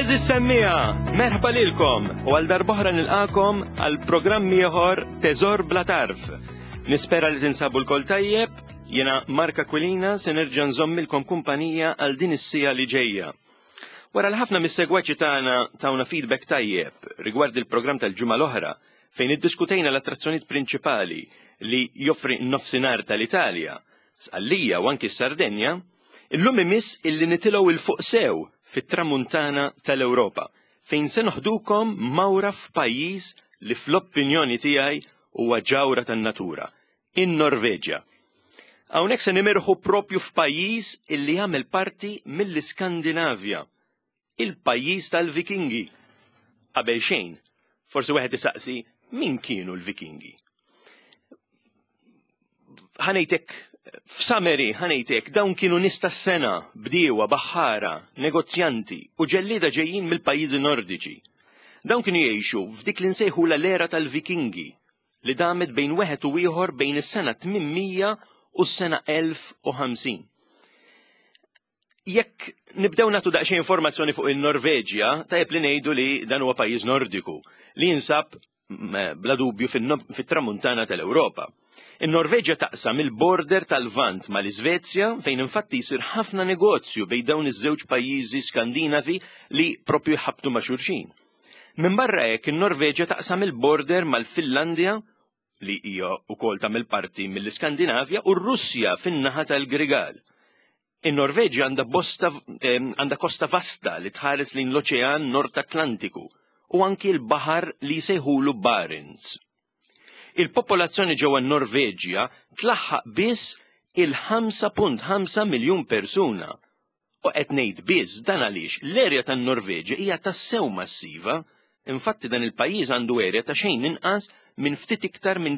Eżis semmija, merħba lilkom u għal darbohra nilqakom għal programm ieħor Teżor bla tarf. Nispera li tinsabu l-kol tajjeb, jena Marka Aquilina se nerġa' nżommilkom kumpanija għal din is-sija li ġejja. Wara l-ħafna mis-segwaċi tagħna tawna feedback tajjeb rigward il-programm tal-ġimgħa l-oħra fejn iddiskutejna l-attrazzjonijiet prinċipali li joffri n-nofsinhar tal-Italja, Sqallija u anki s-Sardenja, illum imiss illi nitilgħu il-fuq sew fit-tramuntana tal-Ewropa, fejn se noħdukom mawra f'pajjiż li fl-opinjoni tiegħi huwa ġawra tan-natura, in-Norveġja. Hawnhekk se nimirħu propju f'pajjiż illi jagħmel parti mill-Iskandinavja, il-pajjiż tal-Vikingi. Qabel xejn, forsi wieħed isaqsi min kienu l-Vikingi. Ħanejtek dawn kienu nies tas-sena, bdiewa, baħħara, negozjanti u ġellieda ġejjin mill-pajjiżi nordiċi. Dawn kienu jgħixu f'dik li nsejħula l-era tal-Vikingi li damet bejn wieħed u ieħor bejn is-sena 800 u s-sena 1050. Jekk nibdew nagħtu daqsxejn informazzjoni fuq il-Norveġja, tajjeb li ngħidu li dan huwa pajjiż nordiku li jinsab bla dubju fit-tramuntana tal-Ewropa. In-Norveġja taqsam il-border tal-Lvant mal-Iżvezja fejn infatti jsir ħafna negozju bejn dawn iż-żewġ pajjiżi Skandinavi li propju jħabbtu ma' xulxin. Minn barra hekk in-Norveġja taqsam il-border mal-Finlandja li hija wkoll tagħmel parti mill-Iskandinavja u r-Russja fin-naħa tal-Grigal. In-Norveġja għandha kosta vasta li tħares lejn l-Oċean Nord Atlantiku u anki l-baħar li jsejħulu Barents. Il-popolazzjoni ġewwa n-Norveġja tlaħħaq biss il-5.5 miljun persuna. U qed ngħid biss dan għaliex l-erja tan-Norveġja hija tassew massiva, infatti dan il-pajjiż għandu erja ta' xejn inqas minn ftit iktar minn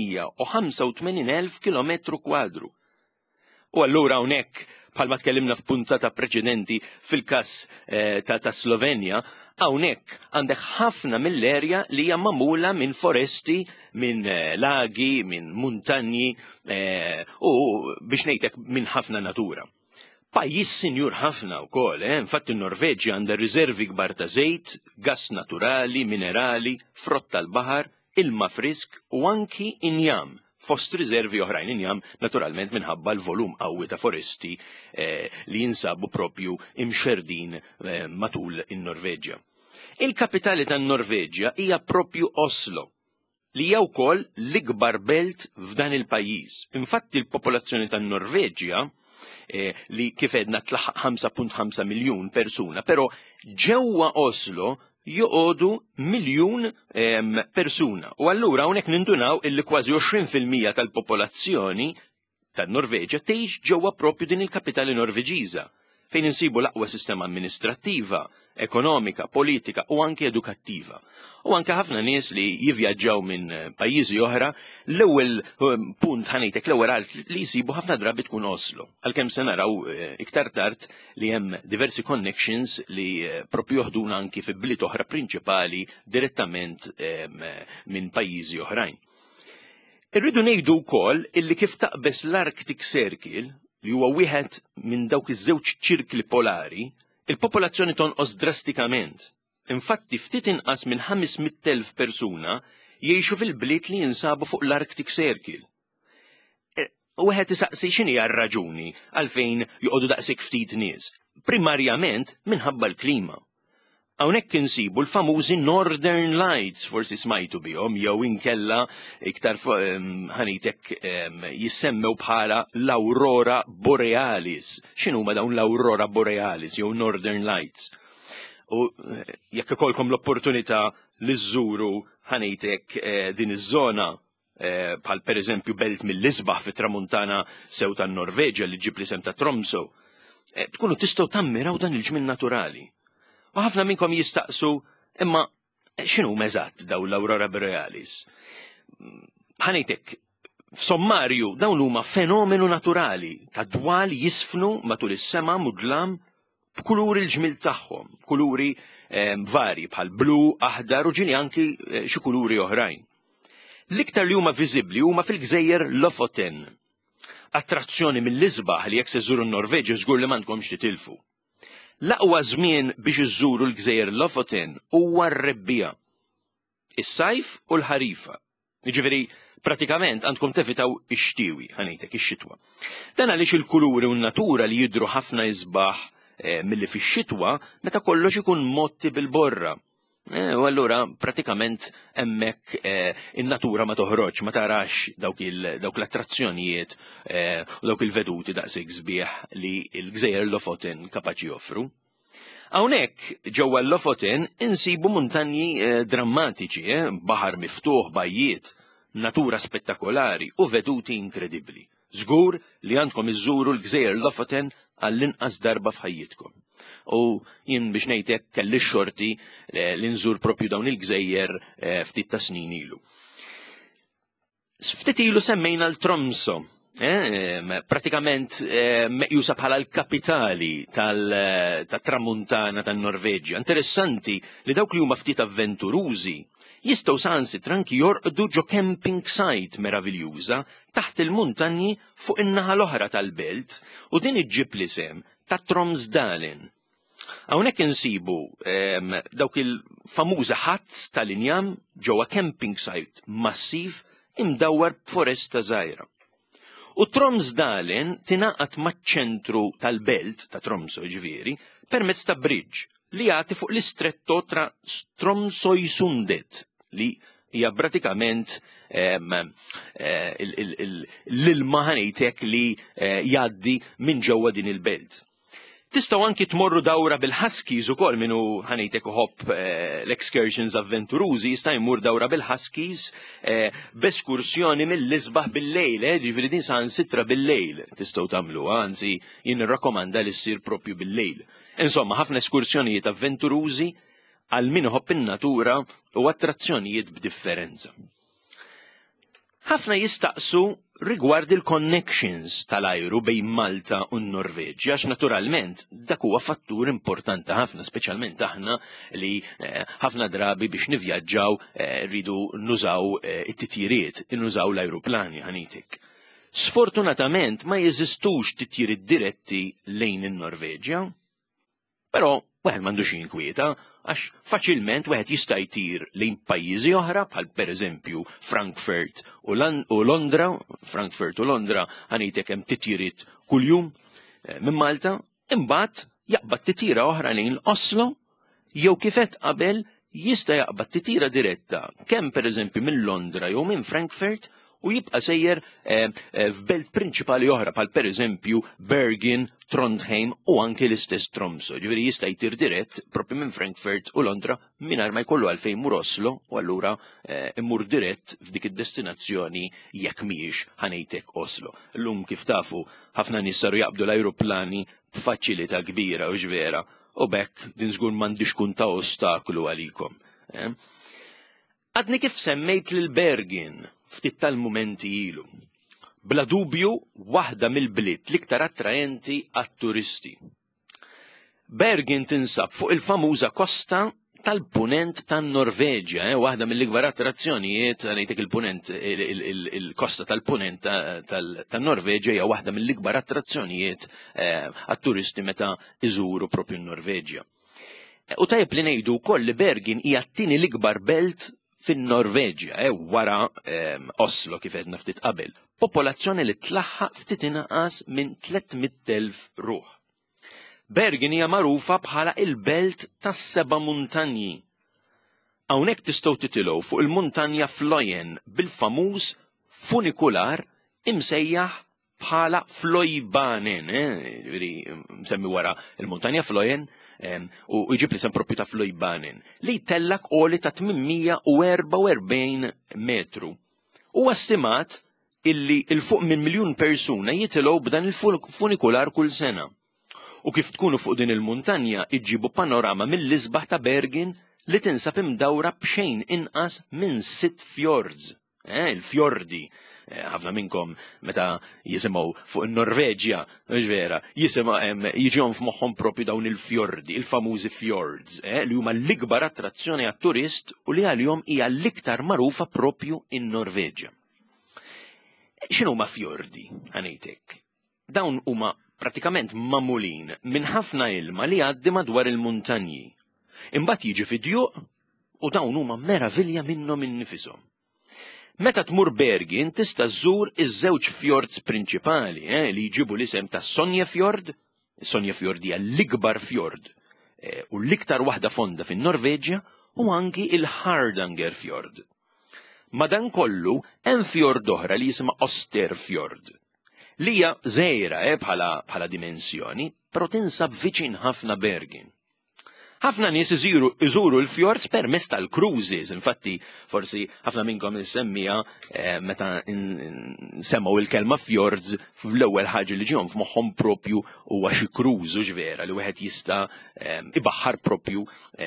385,000 kilometru kwadru. U allura hawnhekk bħalma tkellimna f'puntata preċedenti fil-każ ta' Slovenja, hawnhekk għandek ħafna mill-erja li hija magħmula minn foresti, minn lagi, minn muntanji u biex ngħidlek minn ħafna natura. Pajjiż sinjur ħafna wkoll, infatti n-Norveġja għandha riservi kbar ta' żejt, gass naturali, minerali, frott tal-baħar, ilma frisk u anki injam. Fost riservi oħrajn injam naturalment minħabba l-volum qawwi ta' foresti li jinsabu propju imxerdin matul in-Norveġja. Il-kapitali tan-Norveġja hija propju Oslo, li hija wkoll l-ikbar belt f'dan il-pajjiż. Infatti l-popolazzjoni tan-Norveġja li kif edna tlaħħaq 5.5 miljun persuna, però ġewwa Oslo joqogħdu miljun persuna. U allura hawnhekk nindunaw illi kważi 20% tal-popolazzjoni tan-Norveġja tgħix ġewwa propju din il-kapitali Norveġiża, fejn insibu l-aqwa sistema amministrattiva, ekonomika, politika u anke edukattiva. U anke ħafna nies li jivvjaġġaw minn pajjiżi oħra, l-ewwel punt ħanejtek l-ewwel għalt li jsibu ħafna drabi tkun Oslo. Għalkemm se naraw iktar tard li hemm diversi connections li propju joħduna anki fi bliet oħra prinċipali direttament minn pajjiżi oħrajn. Irridu ngħidu wkoll illi kif taqbes l-Arctic Circle li huwa wieħed minn dawk iż-żewġ ċirkli polari, il-popolazzjoni tonqos drastikament. Infatti ftit inqas minn 500,000 persuna jgħixu fil-bliet li jinsabu fuq l-Arctic Circle. U wieħed isaqsi x'inhi r-raġuni għalfejn joqogħdu daqshekk ftit nies. Primarjament minħabba l-klima. Hawnhekk insibu l-famużi Northern Lights, forsi smajtu bihom, jew inkella iktar ħanitek jissemmew bħala l-Aurora Borealis. X'inhuma dawn l-Aurora Borealis jew Northern Lights? U jekk ikolkom l-opportunità li żżuru ħanitek din iż-żona bħal pereżempju belt mill-isbaħ fit-tramuntana sew tan-Norveġja li ġib l-isem ta' Tromsø, tkunu tistgħu tammiraw dan il-ġmien naturali. U ħafna minnkom jistaqsu, imma x'inhu eżatt dawn l-Aurora Borealis? Ħanejtek, f'sommarju dawn huma fenomenu naturali ta' dwal jisfnu matul is-sema mudlam b'kuluri l-ġmil tagħhom, kuluri varji bħal blu, aħdar u ġini anki xi kuluri oħrajn. L-iktar li huma viżibbli huma fil-gżejjer Lofoten. Attrazzjoni mill-isbaħ li jekk se żuru n-Norveġja żgur li m'għandkomx titilfu. L-aqwa żmien biex iżżuru l-Gżejjer Lofoten huwa r-rebbija, is-sajf u l-ħarifa. Jiġifieri pratikament għandkom tevitaw ix-xtiewi, ħanejtek ix-xitwa. Dan għaliex il-kuluri u n-natura li jidhru ħafna isbaħ milli fix-xitwa meta kollox ikun motti bil-borra. U allura pratikament hemmhekk in-natura ma toħroġ, ma tarax dawk l-attrazzjonijiet u dawk il-veduti daqshekk sbieħ li l-Gżejjer Lofoten kapaċi joffru. Hawnhekk ġewwa l-Lofoten insibu muntanji drammatiċi, baħar miftuħ, bajjiet, natura spettakolari u veduti inkredibbli. Żgur li għandkom iżżuru l-Gżejjer Lofoten għall-inqas darba f'ħajjitkom. U jien biex ngħidlek kelli xorti li nżur propju dawn il-Gżejjer ftit ta' snin ilu. Ftit ilu semmejna l-Tromsø, pratikament meqjusa bħala l-kapitali tat-tramuntana tan-Norveġja. Interessanti li dawk li huma ftit avventurużi jistgħu sansitra anki jorqdu ġo camping site meraviljuża taħt il-muntanji fuq in-naħa l-oħra tal-belt u din iġġib l-isem ta' Tromsdalen. Hawnhekk insibu dawk il-famuża ħazz tal-injam ġewwa camping site massiv imdawwar b'foresta żgħira. U Tromsdalen tingħaqad maċ-ċentru tal-belt ta' Tromsø ġifieri permezz ta' bridge li jagħti fuq l-istretto tra Tromsøysundet li hija pratikament l-ilma ħanejtek li jgħaddi minn ġewwa din il-belt. Tistgħu anki tmorru dawra bil-Huskies ukoll minnu ħanejtek uħobb l-excursions avventurużi jista' jmur dawra bil-Huskies b'eskursjoni mill-isbaħ bil-lejl, ġifieri din saħansitra bil-lejl tistgħu tagħmluha, anzi jien nirrakkomanda li ssir propju bil-lejl. Insomma, ħafna eskursjonijiet avventurużi għal min iħobb in-natura u attrazzjonijiet b'differenza. Ħafna jistaqsu rigward il-connections tal-ajru bejn Malta u n-Norveġja, għax naturalment dak huwa fattur importanti ħafna, speċjalment aħna li ħafna drabi biex nivvjaġġaw rridu nużaw it-titjiriet, nużaw l-ajruplani ħanitek. Sfortunatament ma jeżistux titjiriet diretti lejn in-Norveġja, però weħed m'għandux jinkwieta għax faċilment wieħed jista' jtir lejn pajjiżi oħra bħal pereżempju Frankfurt u Londra, Frankfurt u Londra ħanejtek hemm titjiriet kuljum minn Malta, imbagħad jaqbad titjira oħra lejn Oslo jew kif qed qabel jista' jaqbad titjira diretta kemm pereżempju minn Londra jew minn Frankfurt u jibqa' sejjer f'belt prinċipali oħra bħal pereżempju Bergen, Trondheim u anke l-istess Tromsø. Ġifieri jista' jtir dirett propri minn Frankfurt u Londra mingħajr ma jkollu għalfejn jmur Oslo u allura immur dirett f'dik id-destinazzjoni jekk mhijiex ħanejtek Oslo. Llum kif tafu ħafna nies saru jaqbdu l-ajruplani b'faċilità kbira u ġvera u bekk din żgur m'għandix tkun ta' ostaklu għalikom. Għadni kif semmejt lil Bergen ftit tal-mumenti ilu. Bla dubju waħda mill-bliet l-iktar attraenti għat-turisti. Bergen tinsab fuq il-famuża kosta tal-punent tan-Norveġja, waħda mill-ikbar attrazzjonijiet għalejtek il-punent il-kosta tal-punent tan-Norveġja hija waħda mill-ikbar attrazzjonijiet għat-turisti meta iżuru propju n-Norveġja. U tajjeb li ngħidu wkoll li Bergen hija t-tieni l-ikbar belt fin-Norveġja, wara Oslo kif qed ftit qabel, popolazzjoni li tlaħħaq ftit inqas minn 300,000 ruħ. Bergen hija magħrufa bħala il-belt tas-seba' muntanji. Hawnhekk tistgħu titilgħu fuq il-muntanja Fløyen bil-famuż funikular imsejjaħ bħala Fløibanen, msemmi wara il-muntanja Fløyen u jġib li sem propju ta' Fløibanen, li jtellak qoli ta' 844 metru. Huwa stimat illi il-fuq minn 1,000,000 persuna jitilgħu b'dan il-funikular kull sena. U kif tkunu fuq din il-muntanja iġġibu panorama mill-isbaħ ta' Bergen li tinsab imdawra b'xejn inqas minn 6 fjords. Il-fjordi. Ħafna minnkom meta jisimgħu fuq in-Norveġja, vera, jiġihom f'moħħhom propju dawn il-fjordi, il-famużi fjords, li huma l-ikbar attrazzjoni għat-turist u li għalihom hija l-iktar magħrufa propju in-Norveġja. X'inhu huma fjordi, ħanejtek? Dawn huma pratikament mamulin minn ħafna ilma li għaddi madwar il-muntanji. Imbagħad jiġi fid-djuq u dawn huma meravilja minnhom innifishom. Meta tmur Bergen tista' żżur iż-żewġ fjords prinċipali li jġibu l-isem ta' Sonjefjord. Sonjefjord hija l-ikbar fjord u l-iktar waħda fonda fin-Norveġja u anki il-Hardangerfjord. Madankollu hemm fjord oħra li jisimha Osterfjord li hija żgħira bħala dimensjoni, però tinsab viċin ħafna Bergen. Ħafna nies iżuru l-fjords permezz tal-cruises, infatti forsi ħafna minnkom issemmija meta semmaw il-kelma fjords fl-ewwel ħaġa li ġihom f'moħħhom propju huwa xi cruise ġvera li wieħed jista' ibaħħar propju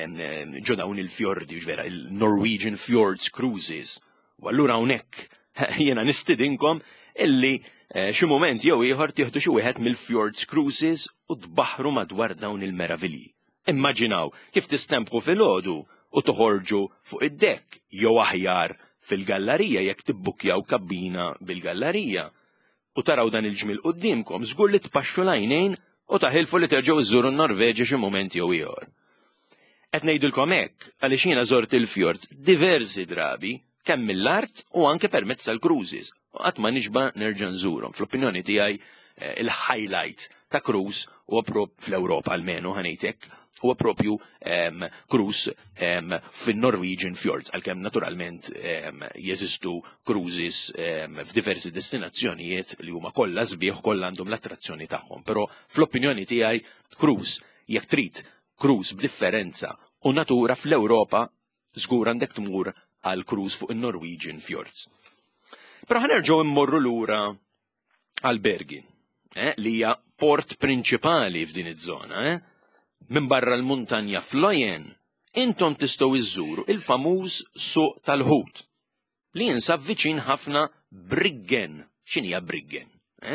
ġo dawn il-fjordi ġvera, il-Norwegian Fjords Cruises. U allura hawnhekk jiena nistidinkom illi xi mument jew ieħor tieħdu xi wieħed mill-Fjords Cruises u tbaħħru madwar dawn il-meravilji. Immaġinaw kif tistempħu filgħodu u toħorġu fuq id-dekk jew aħjar fil-gallerija jekk tibbukjaw kabbina bil-gallerija. U taraw dan il-ġmil qudiemkom żgur li tpaxxu l-għajnejn u taħilfu li terġgħu iżżuru n-Norveġja xi mument jew ieħor. Qed ngħidilkom hekk għaliex jiena żort il-fjords diversi drabi kemm mill-art u anke permezz tal-cruises. U qatt ma nixba nerġa' nżurhom. Fl-opinjoni tiegħi il-highlight ta' cruise huwa fl-Ewropa almenu ħanejtek huwa propju cruise fin-Norwegian Fjords, għalkemm naturalment jeżistu cruises f'diversi destinazzjonijiet li huma kollha sbieħ kollha għandhom l-attrazzjoni tagħhom. Però fl-opinjoni tiegħi cruise jekk trid cruise b'differenza u natura fl-Ewropa żgur għandek tmur għal cruise fuq in-Norwegian Fjords. Però ħanerġgħu immorru lura għal Bergen, li hija port prinċipali f'din iż-żona. Minn barra l-muntanja Fløyen, intom tistgħu iżżuru il-famuż suq tal-ħut li jinsab viċin ħafna Bryggen. X'inhija Bryggen?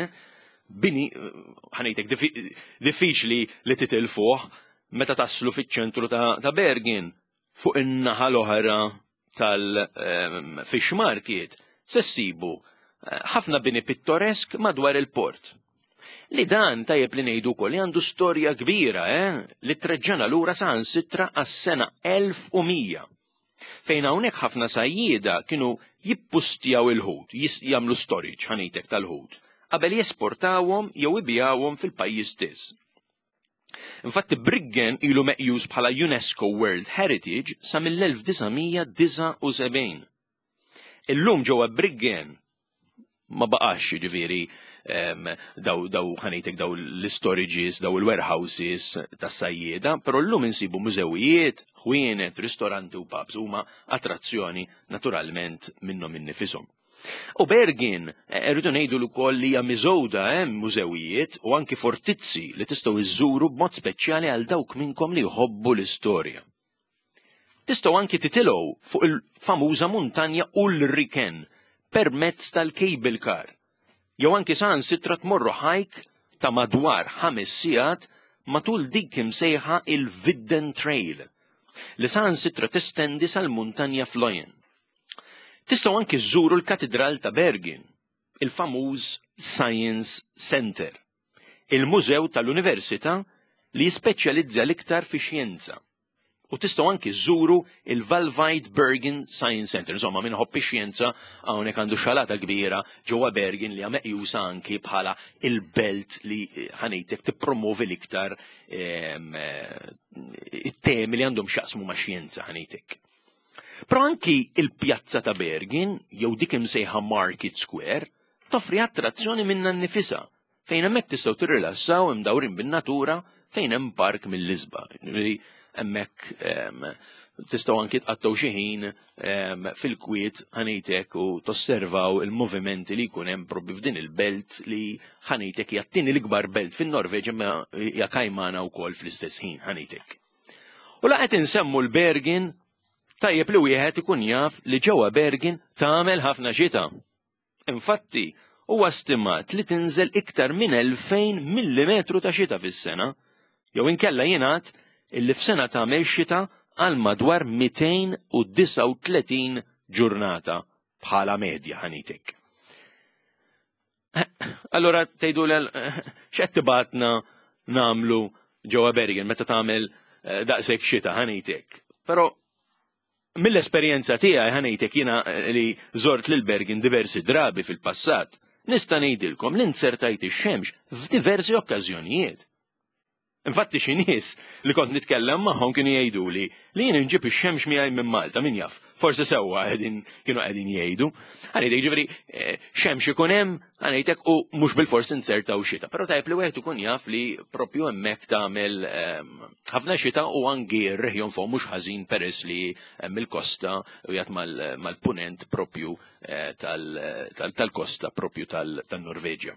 Bini ħanejtek diffiċli li titilfuh meta taslu fiċ-ċentru ta' Bergen fuq in-naħa l-oħra tal-Fish Market se ssibu ħafna bini pittoresk madwar il-port. Li dan tajjeb li ngħidu wkoll li għandu storja kbira li treġġana lura saħansitra għas-sena 1100 fejn hawnhekk ħafna sajjieda kienu jippustjaw il-ħut, jagħmlu storage ħanejtek tal-ħut qabel jesportawhom jew ibjawhom fil-pajjiż stess. Infatti Bryggen ilu meqjus bħala UNESCO World Heritage sa mill-1979. Illum ġewwa Bryggen ma baqax jiġifieri daw ħanejtek daw l-storages, daw il-warehouses tas-sajjieda, però llum insibu mużewijiet, ħwienet, ristoranti u pubs huma attrazzjoni naturalment minnhom innifishom. U Bergen irridu ngħidu wkoll li hija miżgħuda mużewijiet u anki fortizzi li tistgħu iżżuru b'mod speċjali għal dawk minnkom li jħobbu l-istorja. Tistgħu anki titilgħu fuq il-famuża muntanja Ulriken permezz tal-cable car. Jew anki saħansitra tmorru hike ta' madwar 5 sigħat matul dik imsejħa il-Vidden Trail li saħansitra testendi sal-muntanja Fløyen. Tistgħu anki żżuru l-Katedral ta' Bergen, il-famuż Science Center, il-mużew tal-Università li jispeċjalizza l-iktar fi xjenza. U tistgħu anki żżuru il-Valvide Bergen Science Center. Insomma, minn ħobbi xjenza hawnhekk għandu xalata kbira ġewwa Bergen li hija meqjusa anki bħala il-belt li ħanejtek tippromovi l-iktar it-temi li għandhom x'jaqsmu ma' xjenza ħanejtek. Però anki il-pjazza ta' Bergen jew dik imsejħa Market Square toffri attrazzjoni minnha nnifisha fejn hemmhekk tistgħu tirrilassaw imdawrin bin-natura fejn hemm park mill-isba. Hemmhekk tistgħu anki tqattgħu xi ħin fil-kwiet ħanejtek u tosservaw il-movimenti li jkun hemm probbli f'din il-belt li ħanejtek hija t-tieni l-ikbar belt fin-Norveġja ma hija kajmana wkoll fl-istess ħin ħanejtek. U laqgħet insemmu l-Bergen tajjeb li wieħed ikun jaf li ġewwa Bergen tagħmel ħafna xita. Infatti, huwa stimat li tinżel iktar minn 2000 millimetru ta' xita fis-sena, jew inkella jingħad illi f'sena tagħmel xita għal madwar 239 ġurnata bħala medja ħanitek. Allora tgħidu x'qed tibatna nagħmlu ġewwa Bergen meta tagħmel daqshekk xita ħanejtek. Però mill-esperjenza tiegħi ħanejtek jiena li żort lil Bergen diversi drabi fil-passat, nista' ngħidilkom li nsertajt ix-xemx f'diversi okkażjonijiet. Infatti xi nies li kont nitkellem magħhom kienu jgħiduli li jien inġib ix-xemx miegħi minn Malta min jaf. Forsi sewwa kienu qegħdin jgħidu. Ħanejtek ġifieri xemx ikun hemm ħanejtek u mhux bil-forsi nsertaw xita. Però tajb li wieħed ikun jaf li proprju hemmhekk tagħmel ħafna xita u anki r-reħjon fuq mhux ħażin peress li hemm il-kosta u jgħid mal-punent proprju tal-kosta proprju tan-Norveġja.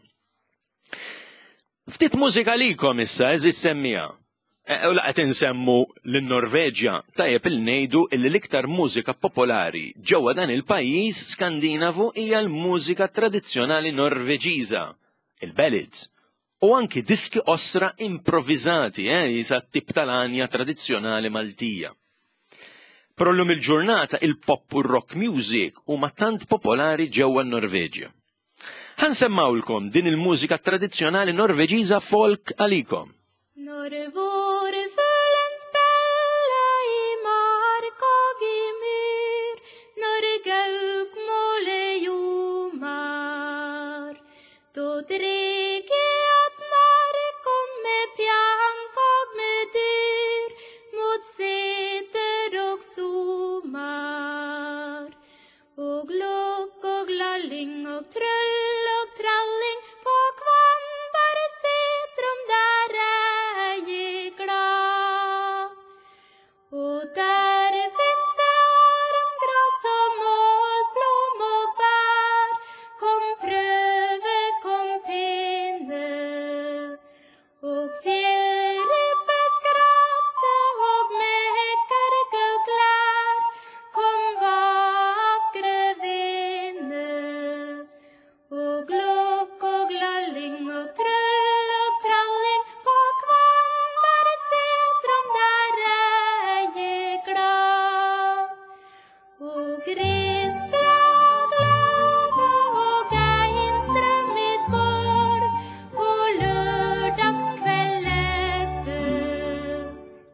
Ftit mużika likom issa, eżid semmija. U laqgħet insemmu lin-Norveġja tajjeb il-ngħidu li l-iktar mużika popolari ġewwa dan il-pajjiż Skandinavu hija l-mużika tradizzjonali Norveġiża, il-ballads, u anki diski osra improvvisati, jisa tip tal-anja tradizzjonali Maltija. Però llum il-ġurnata il-pop u rock music huma tant popolari ġewwa n-Norveġja. Ħansemmawlkom din il-mużika tradizzjonali Norveġiża folk għalikom. Når våre fuglen spiller i mark og i myr, når gaukmålet ljomer, då dreg at mark og med pjank og med dyr, mot seter og sommer, og lokk og lalling og trøll og tralling på kvanbare setrom der jeg glad. Og der finnes det ormgras og målt blom og bær. Kom prøve, kom pene. Og fjellribbe skratte og mekker gauklær. Kom vakre vene. Og lokk og lalling og trøll og tralling på kvanbare setrom der jeg glad. Og gresblad lave og einstrøm mitt gård på lørdagskveld etter.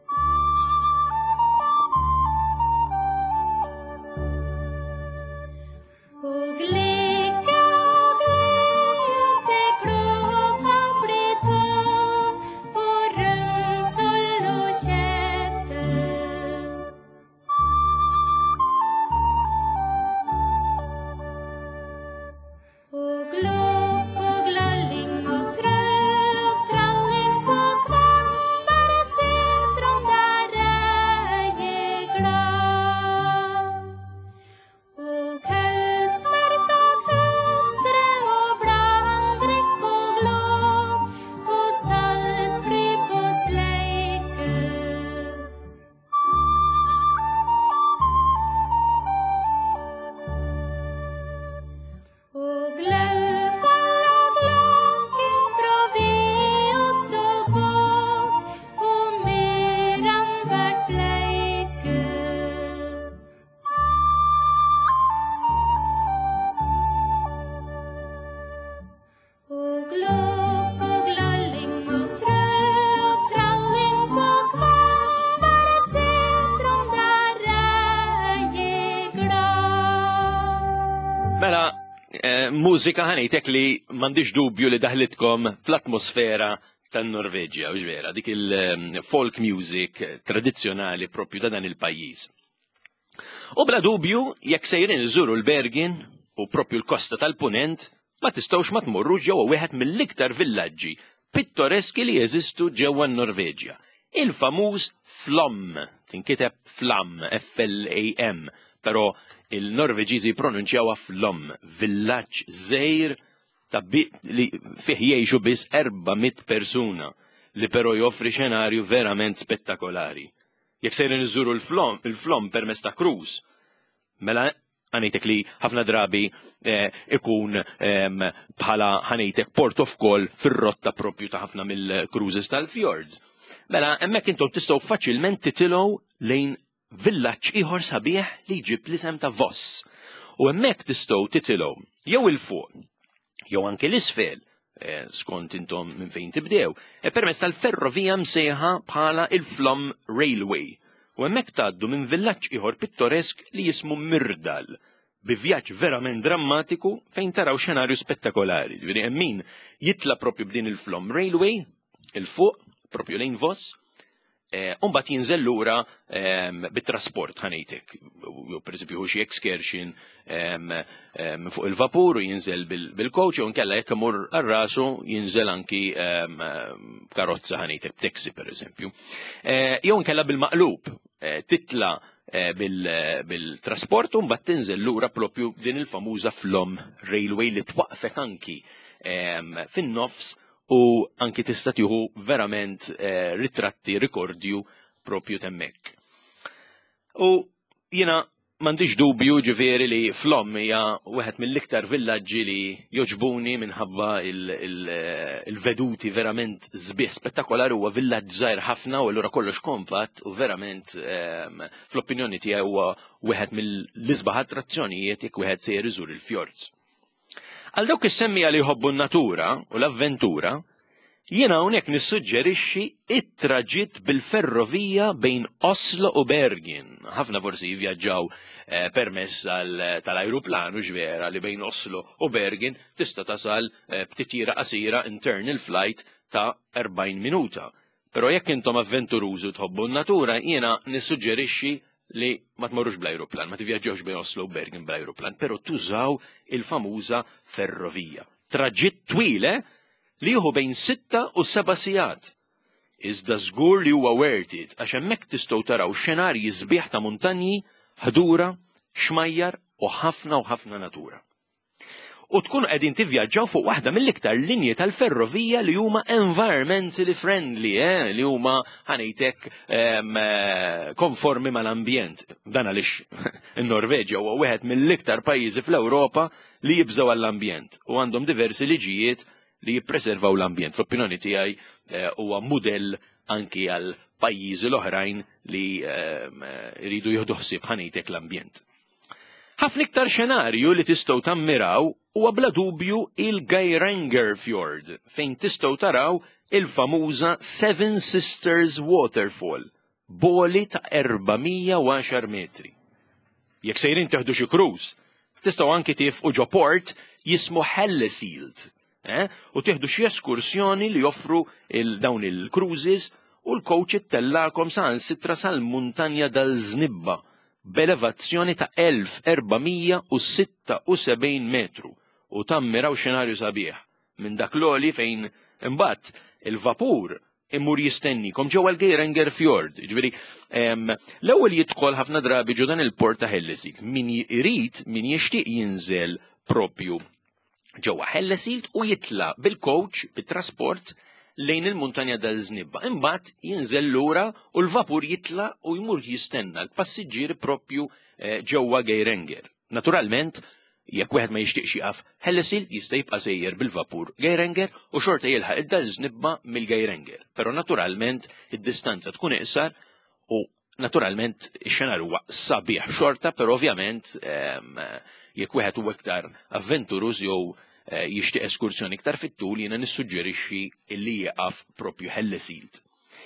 Og leke og glede til klokka blir 12 på Rønsøl og Kjette. Og lokk og lalling og trøll og tralling på kvanbare setrom der jeg glad. Og haustmørk og høstre og blanddrikk og lov, og saltfly på sleike. Og laufall og lanking fra vedott og båt, og myran vert bleike. Og lokk og lalling og trøll og tralling på kvanbare setrom der jeg glad. Mela, mużika ħanejtek li m'għandix dubju li daħlitkom fl-atmosfera tan-Norveġja, u ġvera, dik il-folk music tradizzjonali propju ta' dan il-pajjiż. U bla dubju, jekk sejrin iżuru l-Bergen u propju l-kosta tal-Punent, ma tistgħux ma tmorrux ġewwa wieħed mill-iktar villaġġi pittoreski li jeżistu ġewwa n-Norveġja. Il-famuż Flom, tinkiteb Flam, F-L-A-M, però il-Norveġiżi pronunċjawha Flom, villaġġ żgħir li fih jgħixu biss 400 persuna li però joffri xenarju verament spettakolari. Jekk sejrin iżuru l-Flom permezz ta' cruise, mela ħanejtek li ħafna drabi ikun bħala ħanejtek port of call fir-rotta propju ta' ħafna mill-cruises tal-fjords. Mela hemmhekk intom tistgħu faċilment titilgħu lejn villaġġ ieħor sabiħ li jġib l-isem ta' Voss. U hemmhekk tistgħu titilgħu jew il fuq jew anke l-isfel, skont intom minn fejn tibdew, permezz tal-ferrovija msejħa bħala il-Flom Railway. U hemmhekk tgħaddu minn villaġġ ieħor pittoresk li jismu Myrdal, bi vjaġġ verament drammatiku fejn taraw xenarju spettakolari. Ġifieri hemm min jitla propju b'din il-Flom Railway, il-fuq, propju lejn Voss, u mbagħad jinżel lura bit-trasport ħanejtek. Pereżempju xi excursion fuq il-vapur u jinżel bil-coach u nkella jekk imur ar-rasu jinżel anki karozza ħanejtek b'taxi pereżempju. Jew nkella bil-maqlub titla bil-trasport u mbagħad tinżel lura propju din il-famuża Flom Railway li twaqfek anki fin-nofs u anki tista' tieħu verament ritratti, rikordju propju temmek. U jiena m'għandix dubju ġifieri li Flom hija wieħed mill-iktar villaġġi li joġbuni minħabba il-veduti verament sbieħ spettakolari, huwa villaġġ żgħir ħafna u allura kollox kompatt u verament fl-opinjoni tiegħi huwa wieħed mill-isbaħ attrazzjonijiet jekk wieħed se iżur il-fjords. Għal dawk is-semmija li jħobbu n-natura u l-avventura, jiena hawnhekk nissuġġerixxi it-traġitt bil-ferrovija bejn Oslo u Bergen. Ħafna forsi jivvjaġġaw permezz tal-ajruplanu ġvera li bejn Oslo u Bergen tista' tasal b'titjira qasira internal flight ta' 40 minuta. Però jekk intom avventurużu tħobbu n-natura, jiena nissuġġerixxi li ma tmorrux bl-ajruplan, ma tivvjaġġawx bejn Oslo u Bergen bl-ajruplan, però tużaw il-famuża ferrovija. Traġitt twile li jieħu bejn 6 u 7 sigħat. Iżda żgur li huwa worth it għax hemmhekk tistgħu taraw xenarji sbieħ ta' muntanji, ħdura, xmajjar u ħafna natura. U tkunu qegħdin tivvjaġġaw fuq waħda mill-iktar linji tal-ferrovija li huma environmentally friendly, li huma ħanejtek konformi mal-ambjent. Dan għaliex in-Norveġja huwa wieħed mill-iktar pajjiżi fl-Ewropa li jibżgħu għall-ambjent u għandhom diversi liġijiet li jippreservaw l-ambjent. Fl-opinjoni tiegħi huwa mudell anki għal pajjiżi l-oħrajn li jridu jieħdu ħsieb ħanejtek l-ambjent. Ħafna iktar xenarju li tistgħu tammiraw huwa bla dubju il-Geiranger Fjord, fejn tistgħu taraw il-famuża Seven Sisters Waterfall, boli ta' 410 metri. Jekk sejrin teħdu xi cruise, tistgħu anki tifqu ġo port jismu Helleseald, u tieħdu xi eskursjoni li joffru dawn il-cruises u l-coach ittellakom saħansitra sal-muntanja dal-Żnibba b'elevazzjoni ta' 1476 metru u tammiraw xenarju sabiħ minn dak l-oli fejn imbagħad il-vapur immur jistennikom ġewwa l-Geiranger Fjord. Ġifieri l-ewwel jidħol ħafna drabi ġo dan il-port ta' Helleseald. Min jrid min jixtieq jinżel propju ġewwa Helleseald u jitla bil-coach bit-trasport lejn il-muntanja dal-Żnibba. Imbagħad jinżel lura u l-vapur jitla u jmur jistenna l-passiġġieri propju ġewwa Geiranger. Naturalment, jekk wieħed ma jixtieqx jaqaf Helleseald jista' jibqa' sejjer bil-vapur Geiranger u xorta jilħaq id-dal-Żnibba mill-Geiranger. Però naturalment id-distanza tkun iqsar u naturalment ix-xenarju huwa sabiħ xorta, però ovvjament jekk wieħed huwa iktar avventurus jew jixtieq eskursjoni iktar fit-tul jiena nissuġġerixxi li jieqaf propju Helleseald.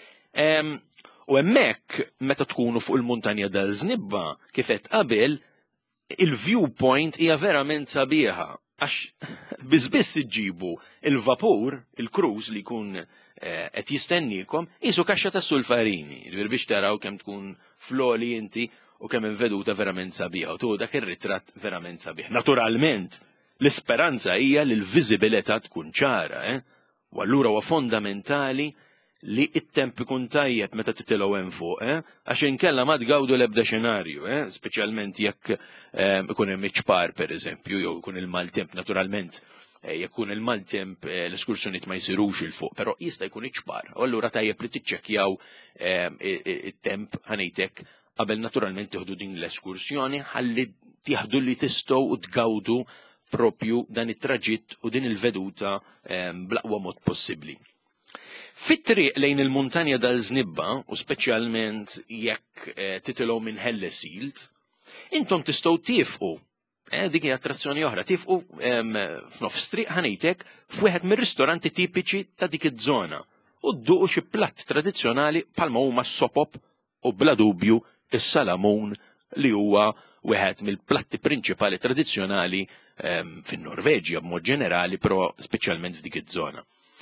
U hemmhekk meta tkunu fuq il-muntanja dal-Żnibba kif qed qabel il-viewpoint hija verament sabiħa għax biss iġġibu il-vapur, il-cruise li jkun qed jistennikom qisu kaxxa ta' sulfarini, biex taraw kemm tkun floli inti u kemm inveduta verament sabiħa u tu dak ir-ritratt verament sabiħ. Naturalment, l-isperanza hija li l-viżibilità tkun ċara, u allura huwa fondamentali li it-temp ikun tajjeb meta titilgħu hemm fuq, għax inkella ma tgawdu l-ebda xenarju, speċjalment jekk ikun hemm iċpar pereżempju, jew ikun il-maltemp naturalment, jekk ikun il-maltemp l-eskursjonijiet ma jsirux il fuq, però jista' jkun iċpar. U allura tajjeb li tiċċekkjaw it-temp ħanejtek qabel naturalment tieħdu din l-eskursjoni ħalli tieħdu li tistgħu u tgawdu propju dan it-traġitt u din il-veduta bl-aqwa mod possibbli. Fit-triq lejn il-muntanja dal-Żnibba, u speċjalment jekk titilgħu minn Helleseald, intom tistgħu tifqu Dik hija attrazzjoni oħra. Tifqu f'nofs triq ħanejtek f'wieħed mir-ristoranti tipiċi ta' dik iż-żona u dduqu xi platt tradizzjonali bħalma huma s-sopop u bla dubju is-salamun li huwa wieħed mill-platti prinċipali tradizzjonali fin-Norveġja b'mod ġenerali, però speċjalment f'dik iż-żona.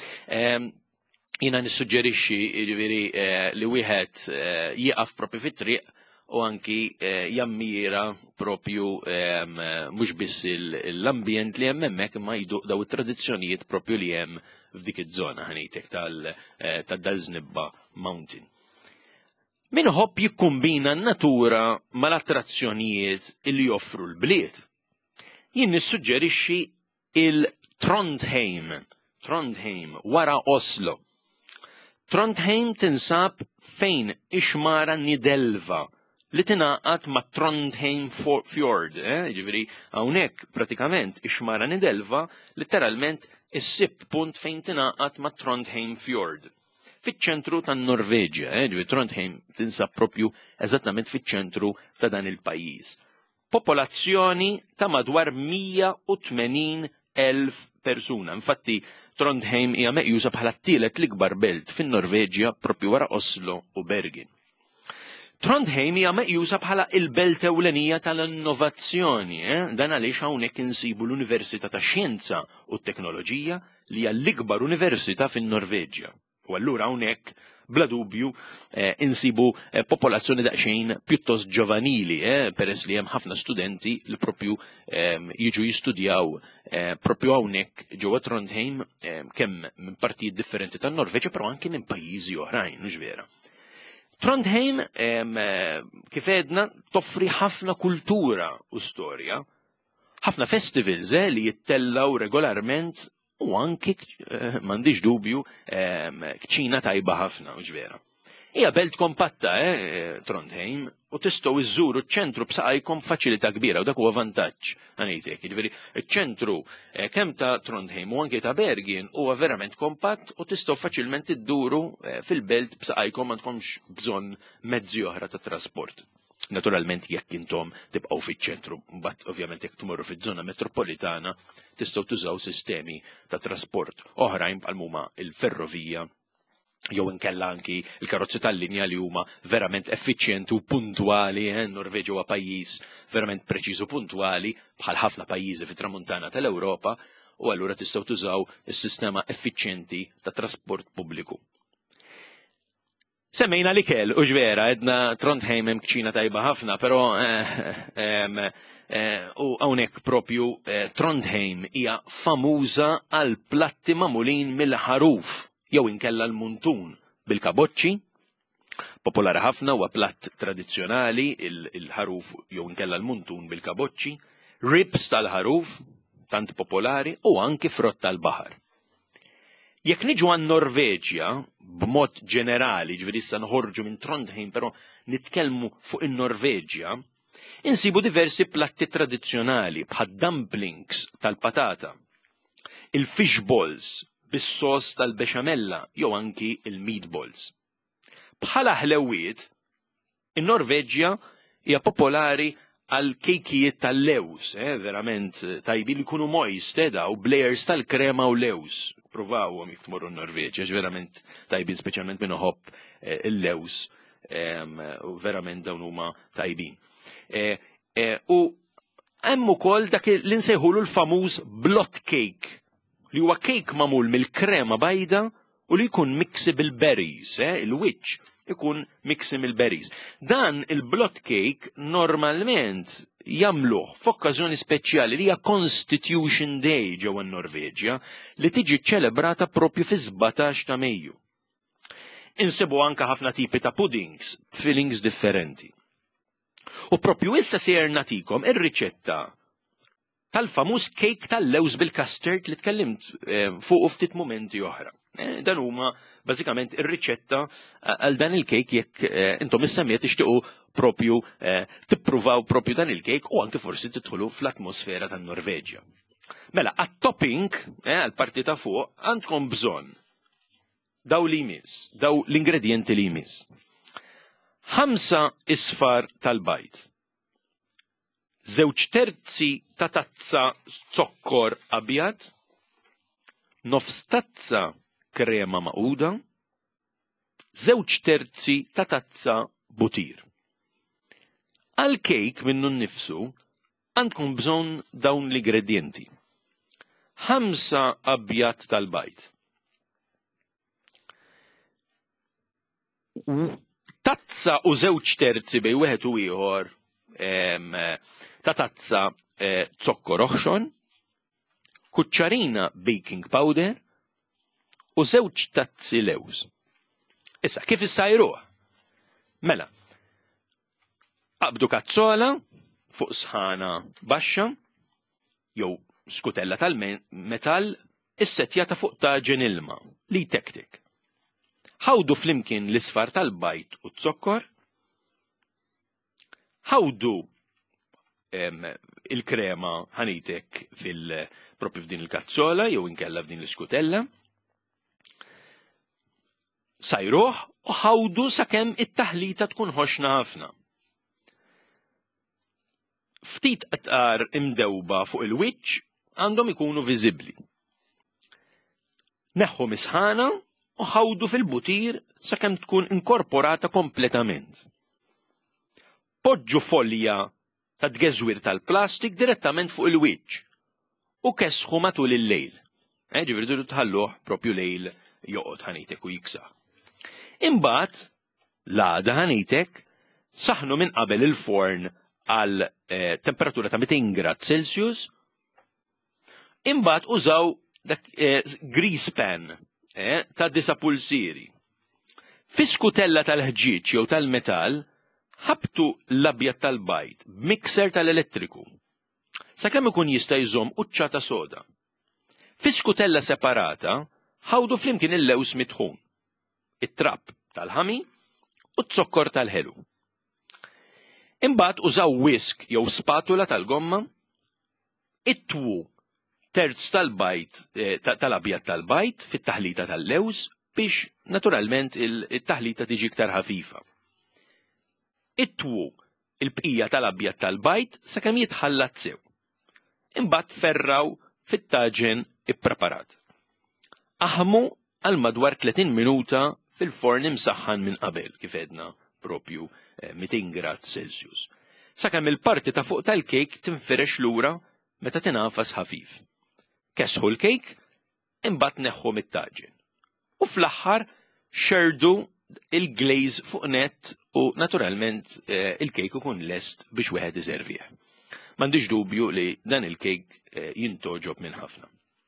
Jiena nissuġġerixxi jiġifieri li wieħed jieqaf propju fit-triq u anki jammira propju mhux biss l-ambjent li hemm hemmhekk imma jduq daw it-tradizzjonijiet propju li hemm f'dik iż-żona ħanejtek tad-Dalsnibba Mountain. Min iħobb jikkumbina n-natura mal-attrazzjonijiet li joffru l-bliet. Jien nissuġġerixxi il-Trondheim wara Oslo. Trondheim tinsab fejn ixmara Nidelva li tingħaqad ma' Trondheim Fjord, ġifieri hawnhekk pratikament ixmara Nidelva letteralment issib punt fejn tingħaqad ma' Trondheim Fjord. Fiċ-ċentru tan-Norveġja, ġifieri Trondheim tinsab propju eżattament fiċ-ċentru ta' dan il-pajjiż. Popolazzjoni ta' madwar 180,000 persuna. Infatti Trondheim hija meqjusa bħala t-tielet l-ikbar belt fin-Norveġja propju wara Oslo u Bergen. Trondheim hija meqjusa bħala il-belt ewlenija tal-innovazzjoni, dan għaliex hawnhekk insibu l-Università tax-Xjenza u t-Teknoloġija li hija l-ikbar università fin-Norveġja. U allura hawnhekk bla dubju insibu popolazzjoni daqsxejn pjuttost ġovanili, peress li hemm ħafna studenti li propju jiġu jistudjaw propju hawnhekk ġewwa Trondheim kemm minn partijiet differenti tan-Norveġja però anke minn pajjiżi oħrajn, mhux vera. Trondheim kif għedna toffri ħafna kultura u storja, ħafna festivals li jittellaw regolarment u anki m'għandix dubju kċina tajba ħafna, mhux vera. Hija belt kompatta Trondheim u tistgħu iżżuru ċ-ċentru b'saqajkom faċilità kbira u dak huwa vantaġġ ħanejtek. Jiġifieri ċ-ċentru kemm ta' Trondheim u anke ta' Bergen huwa verament kompatt u tistgħu faċilment idduru fil-belt b'saqajkom m'għandkomx bżonn mezzi oħra ta' trasport. Naturalment jekk intom tibqgħu fiċ-ċentru, mbagħad ovvjament jekk tmorru fiż-żona metropolitana tistgħu tużaw sistemi ta' trasport oħrajn bħal huma il-ferrovija jew inkella anki il-karozzi tal-linja li huma verament effiċjenti u puntwali. Norveġja huwa pajjiż verament preċiż u puntwali bħal ħafna pajjiżi fit-tramuntana tal-Ewropa u allura tistgħu tużaw is-sistema effiċjenti ta' trasport pubbliku. Semmejna li kell, u ġvera, edna Trondheim hemm kċina tajba ħafna, però u hawnhekk propju Trondheim hija famuża għal platti magħmulin mill-ħaruf jew inkella l-muntun bil-kaboċċi, popolari ħafna huwa platt tradizzjonali il-ħaruf jew inkella l-muntun bil-kaboċċi, ribs tal-ħaruf tant popolari u anki frott tal-baħar. Jekk niġu għan Norveġja b'mod ġenerali, ġifieri issa nħorġu minn Trondheim, però nitkellmu fuq in-Norveġja, insibu diversi platti tradizzjonali bħad dumplings tal-patata, il-fish balls bis-sos tal-bexamella jew anki il-meatballs. Bħala ħlewiet, in-Norveġja hija popolari għal kejkijiet tal-lews, verament tajbi li jkunu moist u blejers tal-krema u lews. Provawhom jekk tmorru n-Norveġja, verament tajbin speċjalment minn iħobb il-lews u verament dawn huma tajbin. U hemm ukoll dak li nsejħulu l-famuż blot cake li huwa cake magħmul mill-krema bajda u li jkun mixi bil-berries, il-wiċċ ikun mixi mill-berries. Dan il-blot cake normalment jagħmluh f'okkażjoni speċjali li hija Constitution Day ġewwa n-Norveġja li tiġi ċċelebrata propju fi 17 ta' Mejju. Insibu anke ħafna tipi ta' puddings, fillings differenti. U propju issa sejjer nagħtikom ir-riċetta tal-famuż cake tal-lews bil-custard li tkellimt fuq ftit momenti oħra. Dan huma bażikament ir-riċetta għal dan il-cake jekk intom is-semmiet tixtiequ propju tippruvaw propju dan il-cake u anke forsi tidħlu fl-atmosfera tan-Norveġja. Mela, għat-topping għall-parti ta' fuq għandkom bżonn daw li jmiss, daw l-ingredjenti li jmiss. 5 isfar tal-bajt, 2/3 ta' tazza zokkor abjad, nofs tazza krema maquda, 2/3 ta' tazza butir. Għal-kejk minnu nnifsu għandkom bżonn dawn l-ingredienti. 5 abjad tal-bajt. Tazza u 2/3 bej wieħed u ieħor ta' tazza zokkor oħxon, kuċċarina baking powder u 2 tazzi lewż. Issa, kif issajruh? Mela, qabdu kazzola fuq sħana baxxa, jew skutella tal-metall issetjata fuq taġen ilma li tektik. Ħawdu flimkien l-isfar tal-bajt u t-zokkor, ħawdu il-krema ħanitek propri f'din il-kazzola jew inkella f'din l-iskutella, sajruh u ħawdu sakemm it-taħlita tkun ħoxna ħafna. Ftit qatqar imdewba fuq il-wiċċ għandhom ikunu viżibbli. Neħħu misħana u ħawdu fil-butir sakemm tkun inkorporata kompletament. Poġġu folja ta' tgeżwir tal-plastik direttament fuq il-wiċċ u kesħu matul il-lejl. Ġifieri tħalluh propju lejl joqgħod ħanitek u jiksaħ. Imbagħad l-għada ħanitek saħnu minn qabel il-forn għal temperatura ta' 200 grad Celsius. Imbagħad użaw grease pan ta' 9 pulsieri. Fiskutella tal-ħġieġ jew tal-metall ħabtu l-abjad tal-bajt b'mikser tal-elettriku sakemm ikun jista' jżomm quċċata soda. Fiskutella separata ħawdu flimkien il-lews mitħun, it-trapp tal-ħami u t-zokkor tal-ħelu. Imbagħad użaw wisk jew spatula tal-gomma, ittwu terz tal-bajt tal-abjad tal-bajt fit-taħlita tal-lews biex naturalment il-taħlita tiġi iktar ħafifa. Ittwu il-bqija tal-abjad tal-bajt sakemm jitħallat sew. Imbagħad ferraw fit-taġen ippreparat. Aħmu għal madwar 30 minuta fil-forn imsaħħan minn qabel kif edna propju 200 grad Celsius. Sakemm il-parti ta' fuq tal-kejk tinferex lura meta tingħafas ħafif. Kesħu l-kejk, imbagħad neħħu mit-taġen. U fl-aħħar xerdu il-glaze fuq net u naturalment il-kejk ikun lest biex wieħed iservih. M'għandix dubju li dan il-kejk jintoġob minn ħafna.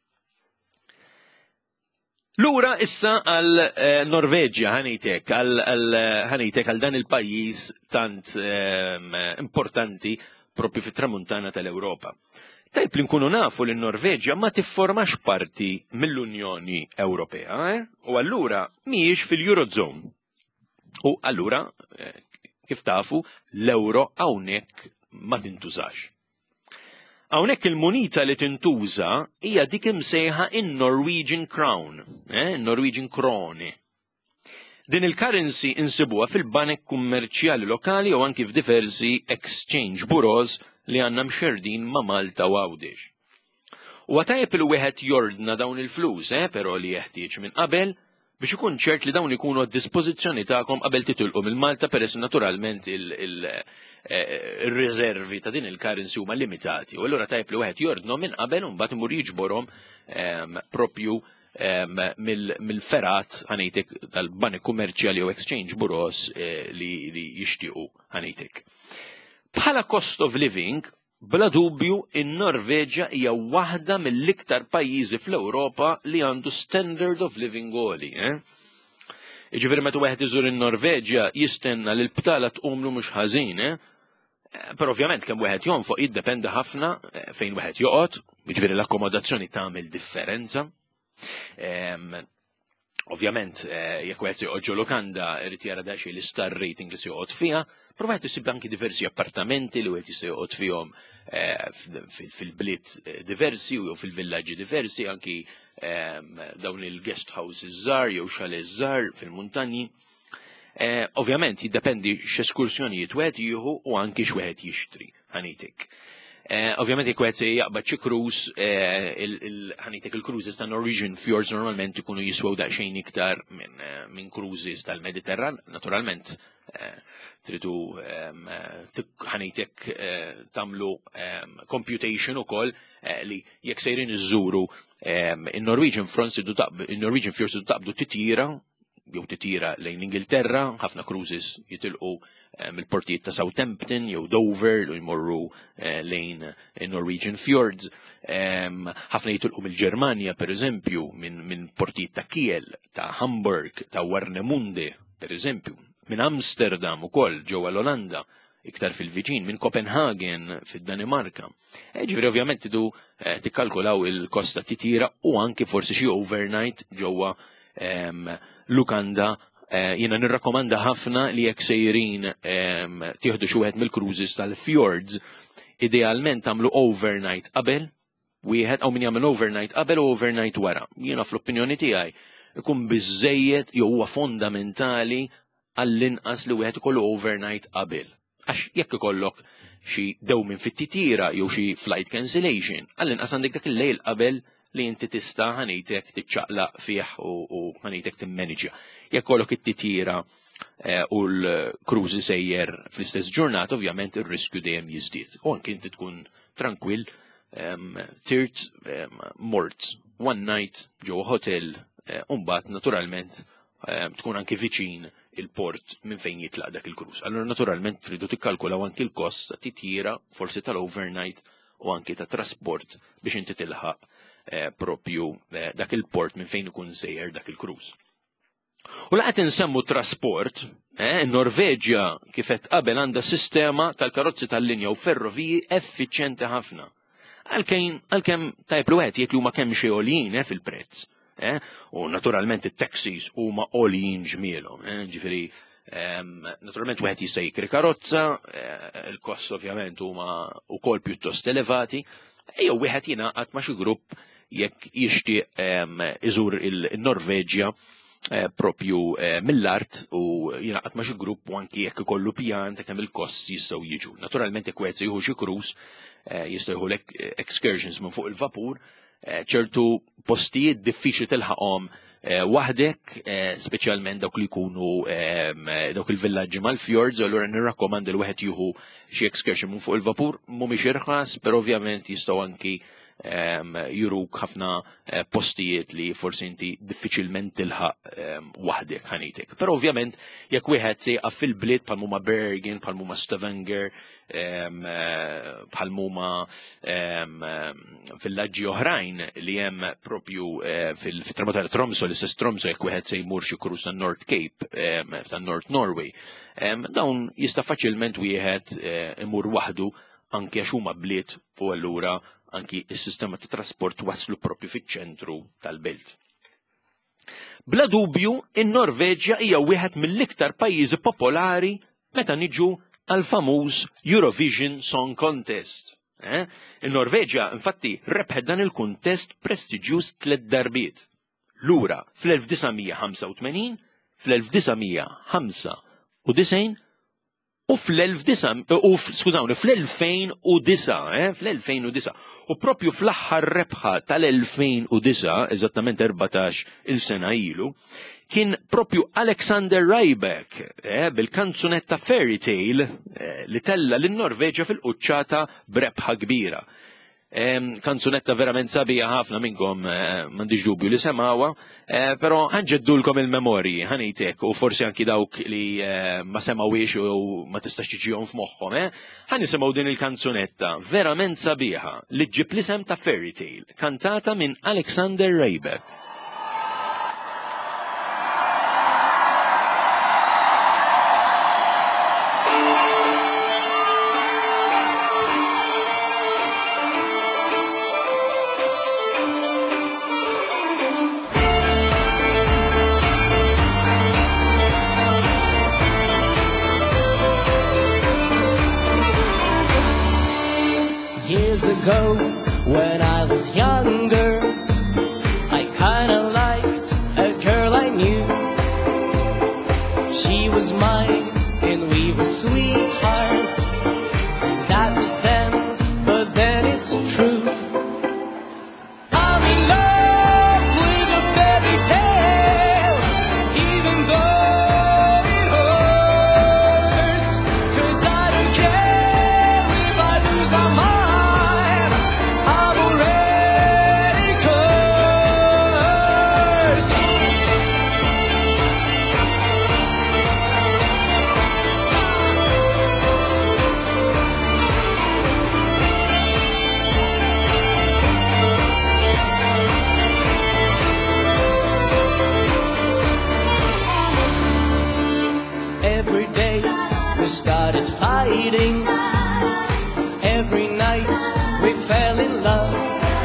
Lura issa għal Norveġja ħanitek għal dan il-pajjiż tant importanti propju fit-tramuntana tal-Ewropa. Tajb li nkunu nafu li n-Norveġja ma tifformax parti mill-Unjoni Ewropea, u allura mhijiex fil-Eurozone. U allura, kif tafu, l-euro hawnhekk ma tintużax. Hawnhekk il-munita li tintuża hija dik imsejħa in-Norwegian crown, Norwegian krone. Din il-currency insibuha fil-banek kummerċjali lokali u anki f'diversi exchange bureaus li għandna mxerdin ma' Malta u Għawdex. U għatajb il-wieħed jordna dawn il-flus, però li jeħtieġ minn qabel biex ikun ċert li dawn ikunu għad-dispożizzjoni tagħkom qabel titilqu mill-Malta peress naturalment il-riservi ta' din il-currency huma limitati. U allura tajb li wieħed jordnhom minn qabel u mbagħad imur jiġborhom propju mill-ferat ħanejtek tal-banek kummerċjali u exchange bureaus li jixtiequ ħanejtek. Bħala cost of living, bla dubju in-Norveġja hija waħda mill-iktar pajjiżi fl-Ewropa li għandu standard of living għoli. Jiġifieri meta wieħed iżur in-Norveġja jistenna li l-btala tqumlu mhux ħażin, però ovvjament kemm wieħed jonfoq jiddependi ħafna fejn wieħed joqgħod, jiġifieri l-akkomodazzjoni tagħmel differenza. Ovvjament, jekk wieħed joqgħod ġo lokanda irid jara daxi l-star rating li se joqgħod fiha, però wieħed isib anki diversi appartamenti li wieħed jista' joqgħod fihom fil-bliet diversi u fil-villaġġi diversi, anki dawn il-guest houses żgħar jew xalez żgħar fil-muntanji. Ovvjament jiddependi x'eskursjonijiet wieħed jieħu u anki x'wieħed jixtri ħanitek. Ovvjament jekk se jaqbad xi cruise, ħanitek il-cruises ta' Norwegian Fjords normalment ikunu jiswew daqsxejn iktar minn cruises tal-Mediterran, naturalment tridu ħanitek tagħmlu computation ukoll li jekk sejrin iżżuru in-Norwegian Fjords tridu taqbdu titjira jew titjira lejn Ingilterra, ħafna cruises jitilqu mill-portijiet ta' Southampton jew Dover li jmorru lejn Norwegian Fjords. Ħafna jitilqu mill-Ġermanja pereżempju minn portijiet ta' Kiel, ta' Hamburg, ta' Warnemünde pereżempju, minn Amsterdam ukoll ġewwa l-Olanda, iktar fil-viċin, minn Copenhagen fid-Danimarka. Ġifieri ovvjament tidu tikkalkulaw il-kosta titjira u anke forsi xi overnight ġewwa Lukanda. Jiena nirrakkomanda ħafna li jekk sejrin tieħdu xi wieħed mill-cruises tal-fjords, idealment tagħmlu overnight qabel wieħed min jagħmel overnight qabel u overnight wara. Jiena fl-opinjoni tiegħi ikun biżejjed jew huwa fondamentali għall-inqas li wieħed ikollu overnight qabel. Għax jekk ikollok xi dewmien fit-titjira jew xi flight cancellation, għall-inqas għandek dak il-lejl qabel li inti tista' ħanejtek tiċċaqlaq fih u ħanejtek timmanagja. Jekk kollok it-titjira u l-cruise sejjer fl-istess ġurnata, ovvjament ir-riskju dejjem jiżdied. U anke inti tkun tranquill, tirt mort one night ġewwa hotel, u mbagħad naturalment tkun anke viċin il-port minn fejn jitlaq dak il-cruise. Allura naturalment tridu tikkalkulaw anke l-kost ta' titjira, forsi tal-overnight u anke ta' trasport biex inti tilħaq propju dak il-port minn fejn ikun sejjer dak il-cruise. U laqgħet insemmu trasport, Norveġja kif qed qabel għandha sistema tal-karozzi tal-linja u ferroviji effiċjenti ħafna. Għalkemm tajb li wieħed jekk huma kemm xi għoljin fil-prezz. U naturalment it-taxis huma għoljin ġmielhom, ġifieri naturalment wieħed jista' jikri karozza, il-kost ovvjament huma wkoll pjuttost elevati, jew wieħed jingħaqad ma' xi grupp jekk jixtieq iżur il-Norveġja propju mill-art u jingħaqad ma' xi grupp u anki jekk ikollu pjan ta' kemm il-kost jistgħu jiġu. Naturalment jekk wieħed se jieħu xi cruise jista' jieħu excursions minn fuq il-vapur, ċertu postijiet diffiċli tilħaqhom waħdek, speċjalment dawk li jkunu dawk il-villaġġi mal-fjords, allura nirrakkomanda li wieħed jieħu xi excursion minn fuq il-vapur, mhumiex irħas, però ovvjament jistgħu anki juruk ħafna postijiet li forsi inti diffiċilment tilħaq waħdek ħanitek. Però ovvjament jekk wieħed se jaqaf fil-bliet bħal huma Bergen, bħal huma Stavanger, bħal huma villaġġi oħrajn li hemm propju fit-tramuntana Tromsø, l-istess Tromsø jekk wieħed se jmur xi cruise tan North Cape, tan North Norway. Dawn jista' faċilment wieħed imur waħdu anke għax huma bliet u allura anki s-sistema ta' trasport waslu propju fiċ-ċentru tal-belt. Bla dubju, in-Norveġja hija wieħed mill-iktar pajjiżi popolari meta niġu għal-famuż Eurovision Song Contest. In-Norveġja infatti rebħet dan il-kuntest prestiġjuż 3 darbiet. Lura fl-1985, fl-1995 u fl-2009. U propju fl-aħħar rebħa tal-2009, eżattament 14 il-sena ilu, kien propju Alexander Rybak bil-kanzunetta Fairy Tale li tella l-Norveġja fil-quċċata b'rebħa kbira. Kanzunetta verament sabiħa ħafna minnkom m'għandix dubju li semawha, però ħanġeddulkom il-memorji ħanejtek u forsi anki dawk li ma semawiex u ma tistax tiġihom f'moħħhom, ħanisimgħu din il-kanzunetta verament sabiħa li ġġib l-isem ta' Fairy Tale, kantata minn Alexander Rybak. Years ago, when I was younger, I kinda liked a girl I knew. She was mine, and we were sweethearts. That was then, but then started fighting. Every night we fell in love.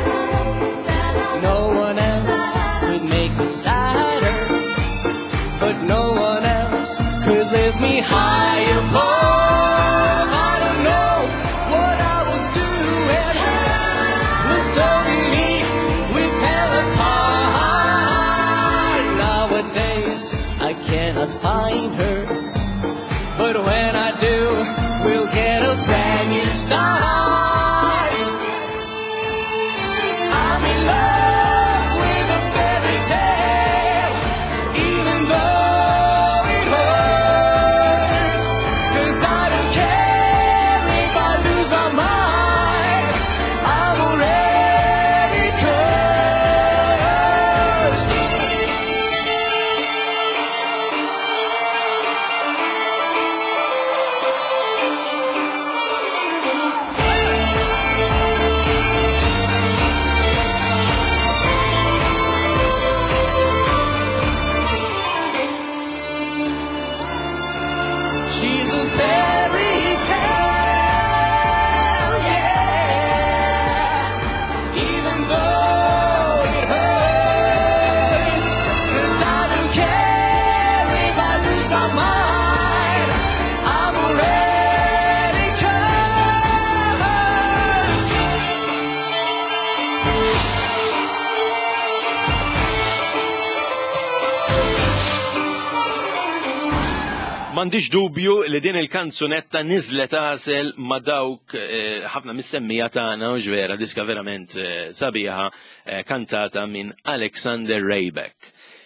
No one else could make me sadder, but no one else could lift me high above. I don't know what I was doing, but suddenly we fell apart. Nowadays I cannot find her, but when I do, we'll get a brand new start. I'm in love with a fairy tale, even though it hurts, 'cause I don't care if I lose my mind, I'm already cursed. She's a fairy tale, yeah, even though it hurts, 'cause I don't care if I lose my mind, I'm already cursed. M'għandix dubju li din il-kanzunetta niżlet għasel ma' dawk ħafna mis-semmija tagħna u ġvera diska verament sabiħa kantata minn Alexander Rybak.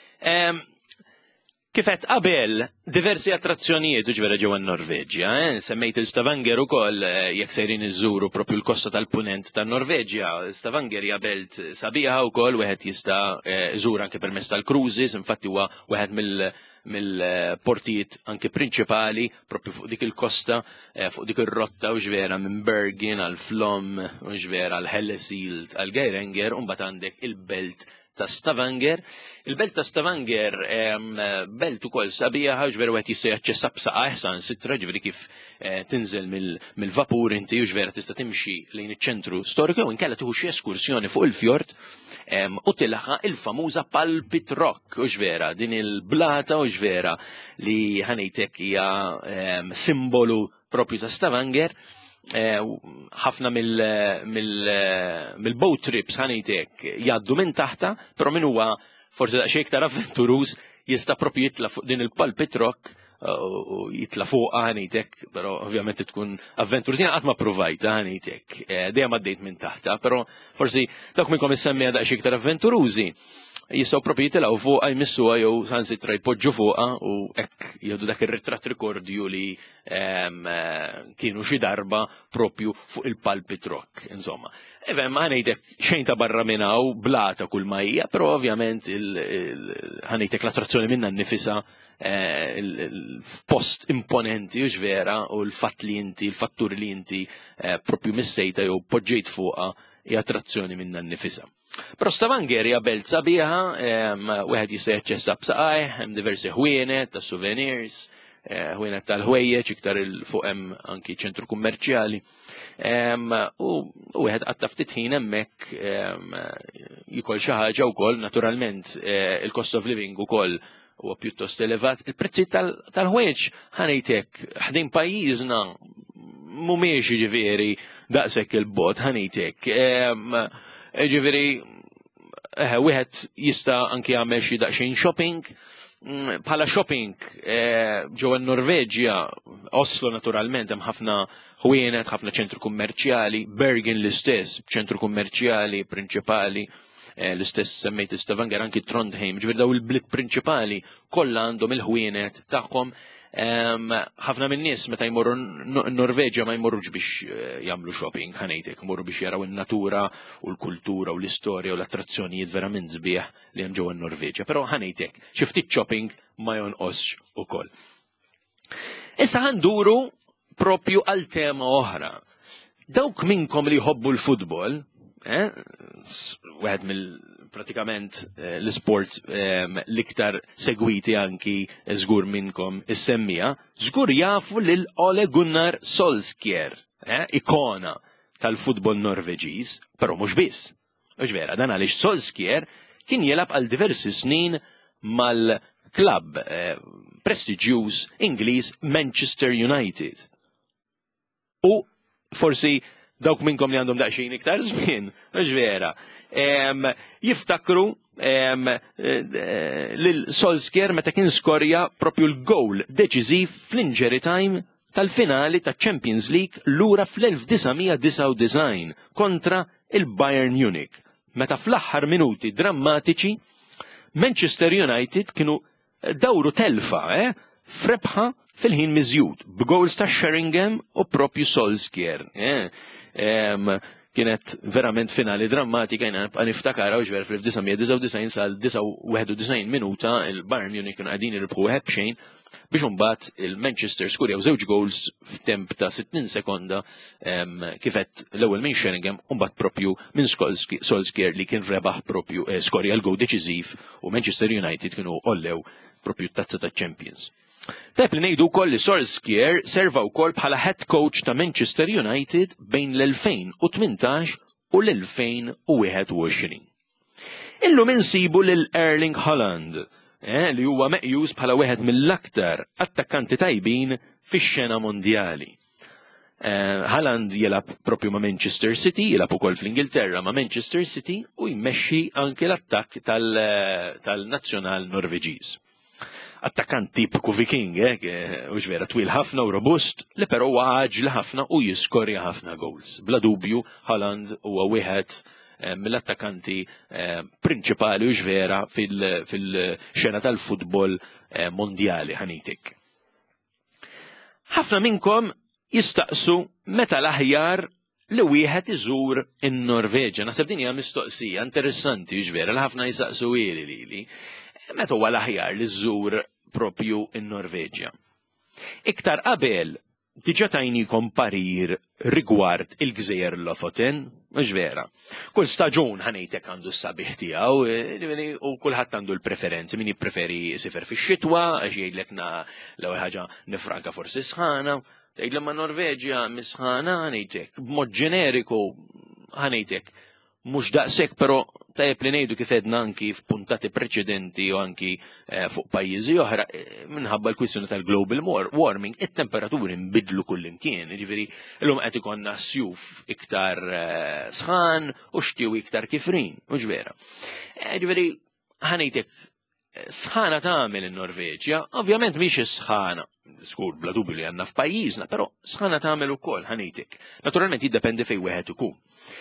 Kifet qabel diversi attrazzjonijiet u ġvera ġewwa Norveġja, semmejt il-Stavanger ukoll jekk sejrin iżuru propju l-kosta tal-punent tan-Norveġja. Stavanger hija belt sabiħa wkoll wieħed jista' iżur anke permezz tal-cruises, infatti huwa wieħed mill-portijiet anke prinċipali propju fuq dik il-kosta, fuq dik ir-rotta u ġvera minn Bergen għal Flom u ġvera għal Hellesylt għal Geiranger u mbagħad għandek il-belt ta' Stavanger. Il-belt ta' Stavanger belt ukoll sabiħa ġvera wieħed jista' jaċċessa b'saqajh sansitra ġifieri kif tinżel mill-vapur inti u ġvera tista' timxi lejn iċ-ċentru storiku u nkella tieħu xi eskursjoni fuq il-fjord u tilħaq il-famuża Pulpit Rock u ġvera din il-blata u ġvera li ħanejtek hija simbolu propju ta' Stavanger. Ħafna mill-boat trips ħanejtek jgħaddu minn taħta, però min huwa forsi daqsxejn iktar avventuruż jista' propju jitla' fuq din il-Pulpit Rock u jitla' fuqha ħanejtek, però ovvjament tkun avventurużina qatt ma provajta ħanejtek. Dejjem għaddejt minn taħta, però forsi dawk minnkom issemmija daqsxejn iktar avventurużi jistgħu propju jitilgħu fuqha jmissuha jew sansitra jpoġġu fuqha u hekk jgħidu dak ir-ritratt rikordju li kienu xi darba propju fuq il-Pulpit Rock, insomma. Ma ħanejtek xejn ta' barra minn hawn blata kull ma hija, però ovvjament ħanejtek l-attrazzjoni minnha nnifisha il-post imponenti u ġvera u l-fatt li inti, il-fattur li inti propju missejta jew poġġejt fuqha hija attrazzjoni minnha nnifisha. Però Stavanger hija belt sabiħa, wieħed jista' jaċċessa b'saqajh, hemm diversi ħwienet ta' souvenirs, ħwienet tal-ħwejjeġ iktar il-fuq hemm anki ċentru kummerċjali. U wieħed qatta ftit ħin hemmhekk jikol xi ħaġa wkoll, naturalment il-cost of living ukoll huwa pjuttost elevat. Il-prezzi tal-ħwejjeġ ħanejtek ħdejn pajjiżna mhumiex jiġifieri daqshekk il-bot ħanejtek. Ġifieri wieħed jista' anke jagħmel xi daqsxejn shopping. Bħala shopping ġewwa n-Norveġja, Oslo naturalment hemm ħafna ħwienet, ħafna ċentru kummerċjali, Bergen l-istess, ċentru kummerċjali prinċipali, l-istess semmejt Stavanger anki Trondheim, ġifieri daw il-bliet prinċipali kollha għandhom il-ħwienet tagħhom. ħafna minn nies meta jmorru n-Norveġja ma jmorrux biex jagħmlu shopping ħanejtek, jmorru biex jaraw in-natura u l-kultura u l-istorja u l-attrazzjonijiet verament sbieħ li hemm ġewwa n-Norveġja. Però ħanejtek xi ftit shopping ma jonqosx ukoll. Issa ħanduru propju għal tema oħra. Dawk minnkom li jħobbu l-futbol, wieħed pratikament l-sports l-iktar segwiti anki żgur minnkom is-semmija, żgur jafu lil Ole Gunnar Solskjaer, ikona tal-futbol Norveġiż, però mhux biss. Mhux vera, dan għaliex Solskjaer kien jelab għal diversi snin mal-klabb prestiġjuż Ingliż Manchester United. U forsi dawk minnkom li għandhom daqsxejn iktar żmien, mhux vera. Jiftakru lil Solskjaer meta kien skorja propju l-gowl deċiżiv fl-injury time tal-finali ta' Champions League lura fl-1999 kontra il-Bayern Munich. Meta fl-aħħar minuti drammatiċi Manchester United kienu dawru telfa, frebħa fil-ħin miżjud, b'goals ta' Sheringham u propju Solskjaer. Kienet verament finali drammatika, jina niftakara u ġver fil-1999 sal-91 minuta il-Bayern Munich kienu għadin irbħu ħebxejn biex mbagħad il-Manchester skurjaw żewġ goals f'temp ta' 60 sekonda kifet l-ewwel minn Sheringham u mbagħad propju minn Solskjaer li kien rebaħ propju skorja l-gowl deċiżiv u Manchester United kienu ollew propju tazza ta' Champions. Tajb li ngħidu wkoll li Solskjaer serva wkoll bħala head coach ta' Manchester United bejn l-2018 u l-2021. Illum insibu lil Erling Haaland, li huwa meqjus bħala wieħed mill-aktar attakkanti tajbin fix-xena mondjali. Haaland jelab propju ma' Manchester City, jelab ukoll fl-Ingilterra ma' Manchester City u jmexxi anke l-attakk tal-nazzjonal Norveġiż. Attakkant tipiku viking, ux vera twil ħafna u robust, li però għaġli ħafna u jiskorja ħafna goals. Bla dubju, Haaland huwa wieħed mill-attakkanti prinċipali ux vera fil-xena tal-futbol mondjali ħanitik. Ħafna minnkom jistaqsu meta l-aħjar li wieħed iżur in-Norveġja. Naseb din hija mistoqsija interessanti ux vera, l-ħafna jistaqsu ili. Meta huwa l-aħjar li żżur propju in-Norveġja. Iktar qabel diġà tajnikom parir rigward il-Gżejjer Lofoten, mhux vera. Kull staġun ħanejtek għandu s-sabiħ tiegħu u kulħadd għandu l-preferenzi, min jippreferi sifer fix-xitwa, għax jgħidlek l-ewwel ħaġa nifranka forsi sħana, tgħidlek ma' Norveġja misħana ħanejtek, b'mod ġeneriku ħanejtek mhux daqshekk però tajjeb li ngħidu kif edna anki f'puntati preċedenti u anki fuq pajjiżi oħra minħabba l-kwistjoni tal-global warming, it-temperaturi nbidlu kullimkien, jiġifieri illum qed ikollna sjuf iktar sħan u xtiew iktar kifrin, mhux vera. Jiġifieri ħanejtek sħana tagħmel in-Norveġja, ovvjament mhix is-sħana, skur bla dubju li għandna f'pajjiżna, però sħana tagħmel ukoll ħanejtek. Naturalment jiddependi fejn wieħed ikun.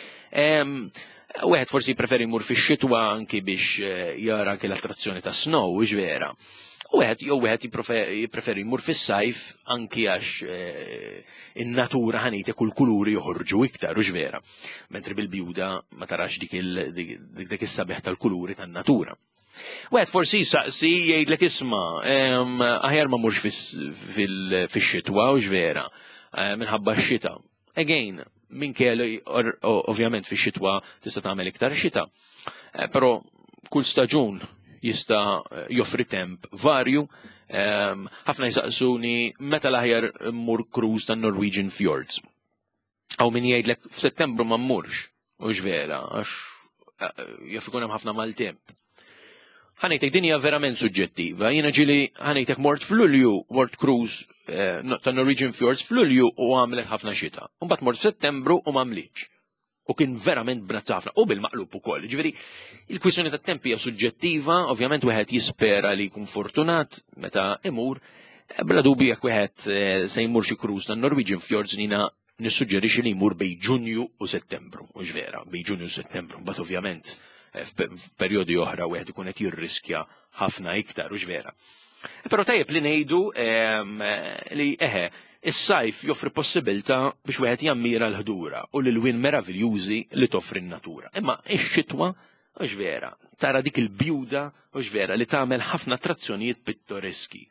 Wieħed forsi preferi jmur fix-xitwa anki biex jara anke l-attrazzjoni ta' snow, ux vera. Wieħed jippreferi jmur fis-sajf anki għax in-natura ħanejtek u l-kuluri joħorġu iktar, ux vera. Mentri bil-bjuda ma tarax dik is-sabiħ tal-kuluri tan-natura. Wieħed forsi saqsi jgħidlek isma' aħjar ma mhux fix-xitwa ux vera minħabba x-xita. Again, minn kelli ovvjament fix-xitwa tista' tagħmel iktar xita. Però kull staġun jista' joffri temp varju. Ħafna jsaqsuni meta l-aħjar mmur cruise tan-Norwegian Fjords. Aw min jgħidlek f'Settembru ma mmurx, mhux vera, għax jaf ikun hemm ħafna mal-temp. Ħanejtek din hija verament suġġettiva. Jiena ġieli ħanejtek mort f'Lulju, mort cruise ta' Norwegian Fjords f'Lulju u għamlet ħafna xita. Mbagħad mort f'Settembru u m'għamlitx. U kien verament b'nazz ħafna u bil-maqlub ukoll. Ġifieri il-kwistjoni tat-temp hija suġġettiva, ovvjament wieħed jispera li jkun fortunat meta imur, bla dubju jekk wieħed se jmur xi cruise ta' Norwegian Fjords jiena nissuġġerixxi li jmur bejn Ġunju u Settembru, mhux vera, bejn Ġunju u Settembru, mbagħad ovvjament f'perjodi oħra wieħed ikun qed jirriskja ħafna iktar, mhux vera. Però tajjeb li ngħidu li is-sajf joffri possibilità biex wieħed jammira l-ħdura u l-ilwien meraviljużi li toffri n-natura. Imma x-xitwa mhux vera, tara dik il-bjuda mhux vera li tagħmel ħafna attrazzjonijiet pittoreski.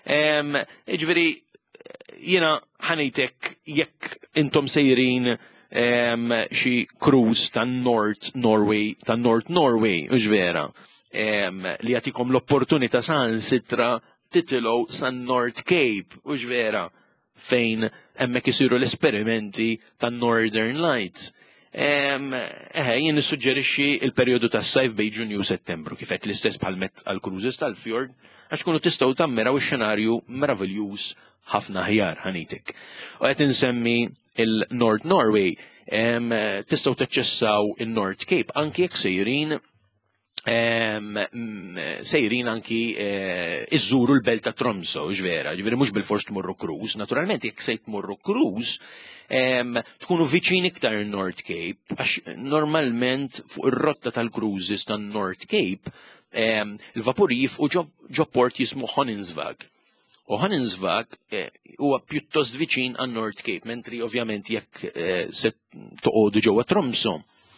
Jiġifieri jiena ħanejtek jekk intom sejrin xi cruise tan-North Norway, ux vera, li jagħtikom l-opportunità saħansitra titilgħu san-North Cape, ux vera, fejn hemmhekk isiru l-esperimenti tan-Northern Lights. Jien nissuġġerixxi il-perjodu tas-sajf bejn Ġunju u Settembru kif qed l-istess bħal-met għall-cruises tal-fjord għax kunu tistgħu tammiraw ix-xenarju meraviljuż ħafna ħjar ħanitek. U qed insemmi il-North Norway tistgħu taċċessaw in-North Cape anki jekk sejrin anki iżżuru l-belt ta' Tromso, ġvera, ġifieri mhux bil-fors tmorru cruise, naturalment jekk se tmorru cruise tkunu viċin iktar North Cape, għax normalment fuq ir-rotta tal-cruises tan-North Cape il-vapuri jifqu ġo port jismu Honningsvag. U Honningsvag huwa pjuttost viċin għan North Cape, mentri ovvjament jekk se toqgħodu ġewwa Tromso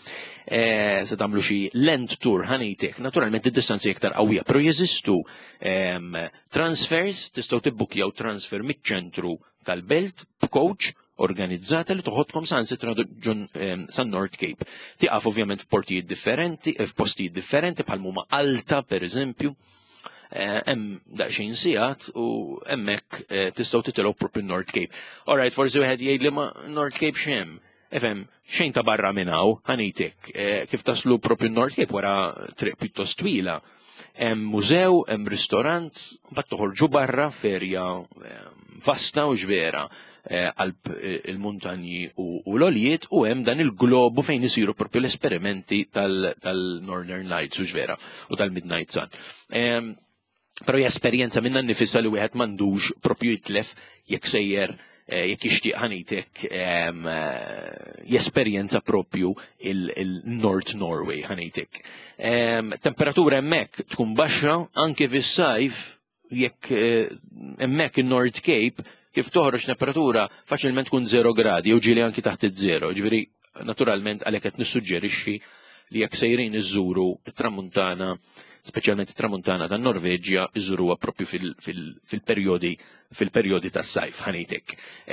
se tagħmlu xi land tour ħanejtek, naturalment id-distanzi iktar qawwija, però jeżistu transfers tistgħu tibbukjaw transfer miċ-ċentru tal-belt b'coach organizzata li toħodkom san North Cape. Tieqaf ovvjament f'postijiet differenti bħal huma Alta pereżempju. Hemm daqsxejn sigħat u hemmhekk tistgħu titilgħu proprju North Cape. Alright, forsi wieħed jgħidli ma North Cape x'hemm. Efem, xejn ta' barra minnaw, ħanitek, kif taslu propju North Cape wara triq pjuttost twila. Hemm mużew, hemm ristorant, mbagħad toħorġu barra ferja vasta u ġvera għalb il-muntanji u l-oljiet u hemm dan il-globu fejn isiru propju l-esperimenti tal-Northern Lights u ġvera u tal-Midnight Sun. Però hija esperjenza minna nnifisha li wieħed m'għandux propju jitlef jekk sejjer jekk jixtieq ħanitek jesperjenza propju il-North Norway ħanitek. Temperatura hemmhekk tkun baxxa anke fis-sajf jekk hemmhekk in-North Cape kif toħroġ temperatura faċilment tkun 0 gradi jew ġieli anki taħt iż-0. Ġifieri naturalment għalhekk qed nissuġġerixxi li jekk sejrin iżżuru it-tramuntana, speċjalment it-tramuntana tan-Norveġja, iżuruha propju fil-perjodi tas-sajf ħanitek.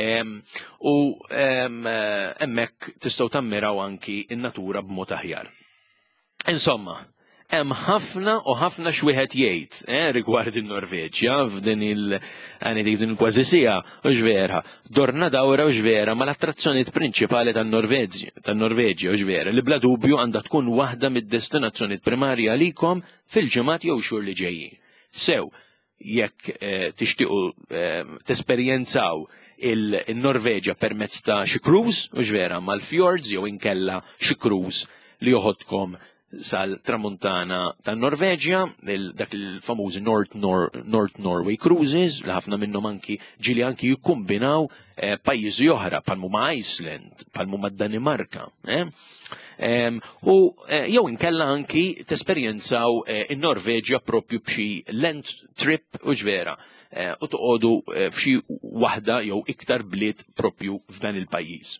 U hemmhekk tistgħu tammiraw anki n-natura b'mod aħjar. Insomma, hemm ħafna u ħafna x'wieħed jgħid rigward in-Norveġja f'din din kważi siegħa u ġvera. Dorna dawra u ġvera mal-attrazzjonijiet prinċipali tan-Norveġja u ġvera li bla dubju għandha tkun waħda mid-destinazzjonijiet primarji għalikom fil-ġimgħat jew xhur li ġejjin. Sew, jekk tixtiequ tesperjenzaw il-Norveġja permezz ta' xi cruise u ġvera mal-fjords jew inkella xi cruise li joħodkom sal-tramuntana tan-Norveġja, dak il-famużi North Norway Cruises, li ħafna minnhom anki ġili anki jikkumbinaw pajjiżi oħra bħal huma Iceland, bħal huma Danimarka. U jew inkella anki tesperjenzaw in-Norveġja propju b'xi land trip u ġvera u toqgħodu f'xi waħda jew iktar bliet propju f'dan il-pajjiż.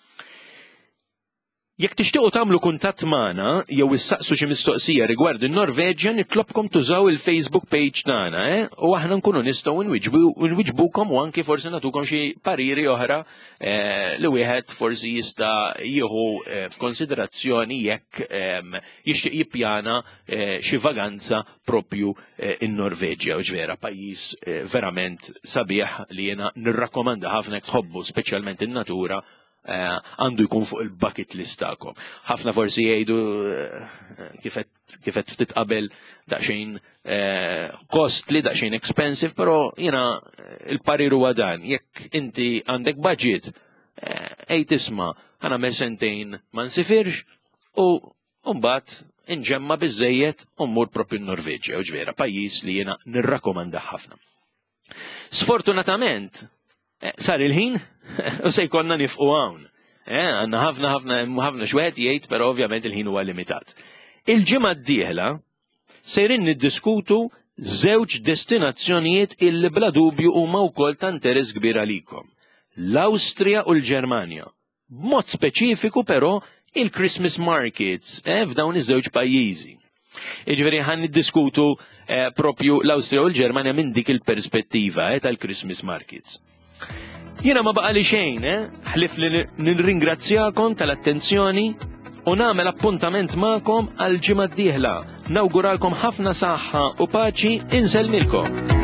Jekk tixtiequ tagħmlu kuntatt magħna jew issaqsu xi mistoqsija rigward in-Norveġja nitlobkom tużaw il-Facebook page tagħna, u aħna nkunu nistgħu nwiġbukom u anke forsi nagħtukom xi pariri oħra li wieħed forsi jista' jieħu f'konsiderazzjoni jekk jixtieq jippjana xi vaganza propju in-Norveġja u ġvera pajjiż verament sabiħ li jiena nirrakkomanda ħafna jekk tħobbu speċjalment in-natura għandu jkun fuq il-bucket list tagħkom. Ħafna forsi jgħidu kifet ftit qabel daqsxejn costly, daqsxejn expensive, però jiena il-parir huwa dan. Jekk inti għandek budget, tisma' ħanagħmel sentejn ma nsifirx u mbagħad inġemma biżejjed u mmur propju n-Norveġja u ġvera pajjiż li jiena nirrakkomanda ħafna. Sfortunatament sar il-ħin u se jkollna nifqu hawn. Għandna ħafna xwed jgħid, però ovvjament il-ħin huwa limitat. Il-ġimgħa d-dieħla sejrin niddiskutu żewġ destinazzjonijiet illi bla dubju huma wkoll ta' interess kbir għalikom. L-Awstrija u l-Ġermanja. B'mod speċifiku però il-Christmas markets f'dawn iż-żewġ pajjiżi. Jiġifieri ħan niddiskutu propju l-Awstrija u l-Ġermanja minn dik il-perspettiva tal-Christmas markets. Jiena ma baqa li xejn, ħlif li nirringrazzjakom tal-attenzjoni u nagħmel appuntament magħkom għal ġimgħa d-dieħla. Nawguralkom ħafna saħħa u paċi, insellmilkom.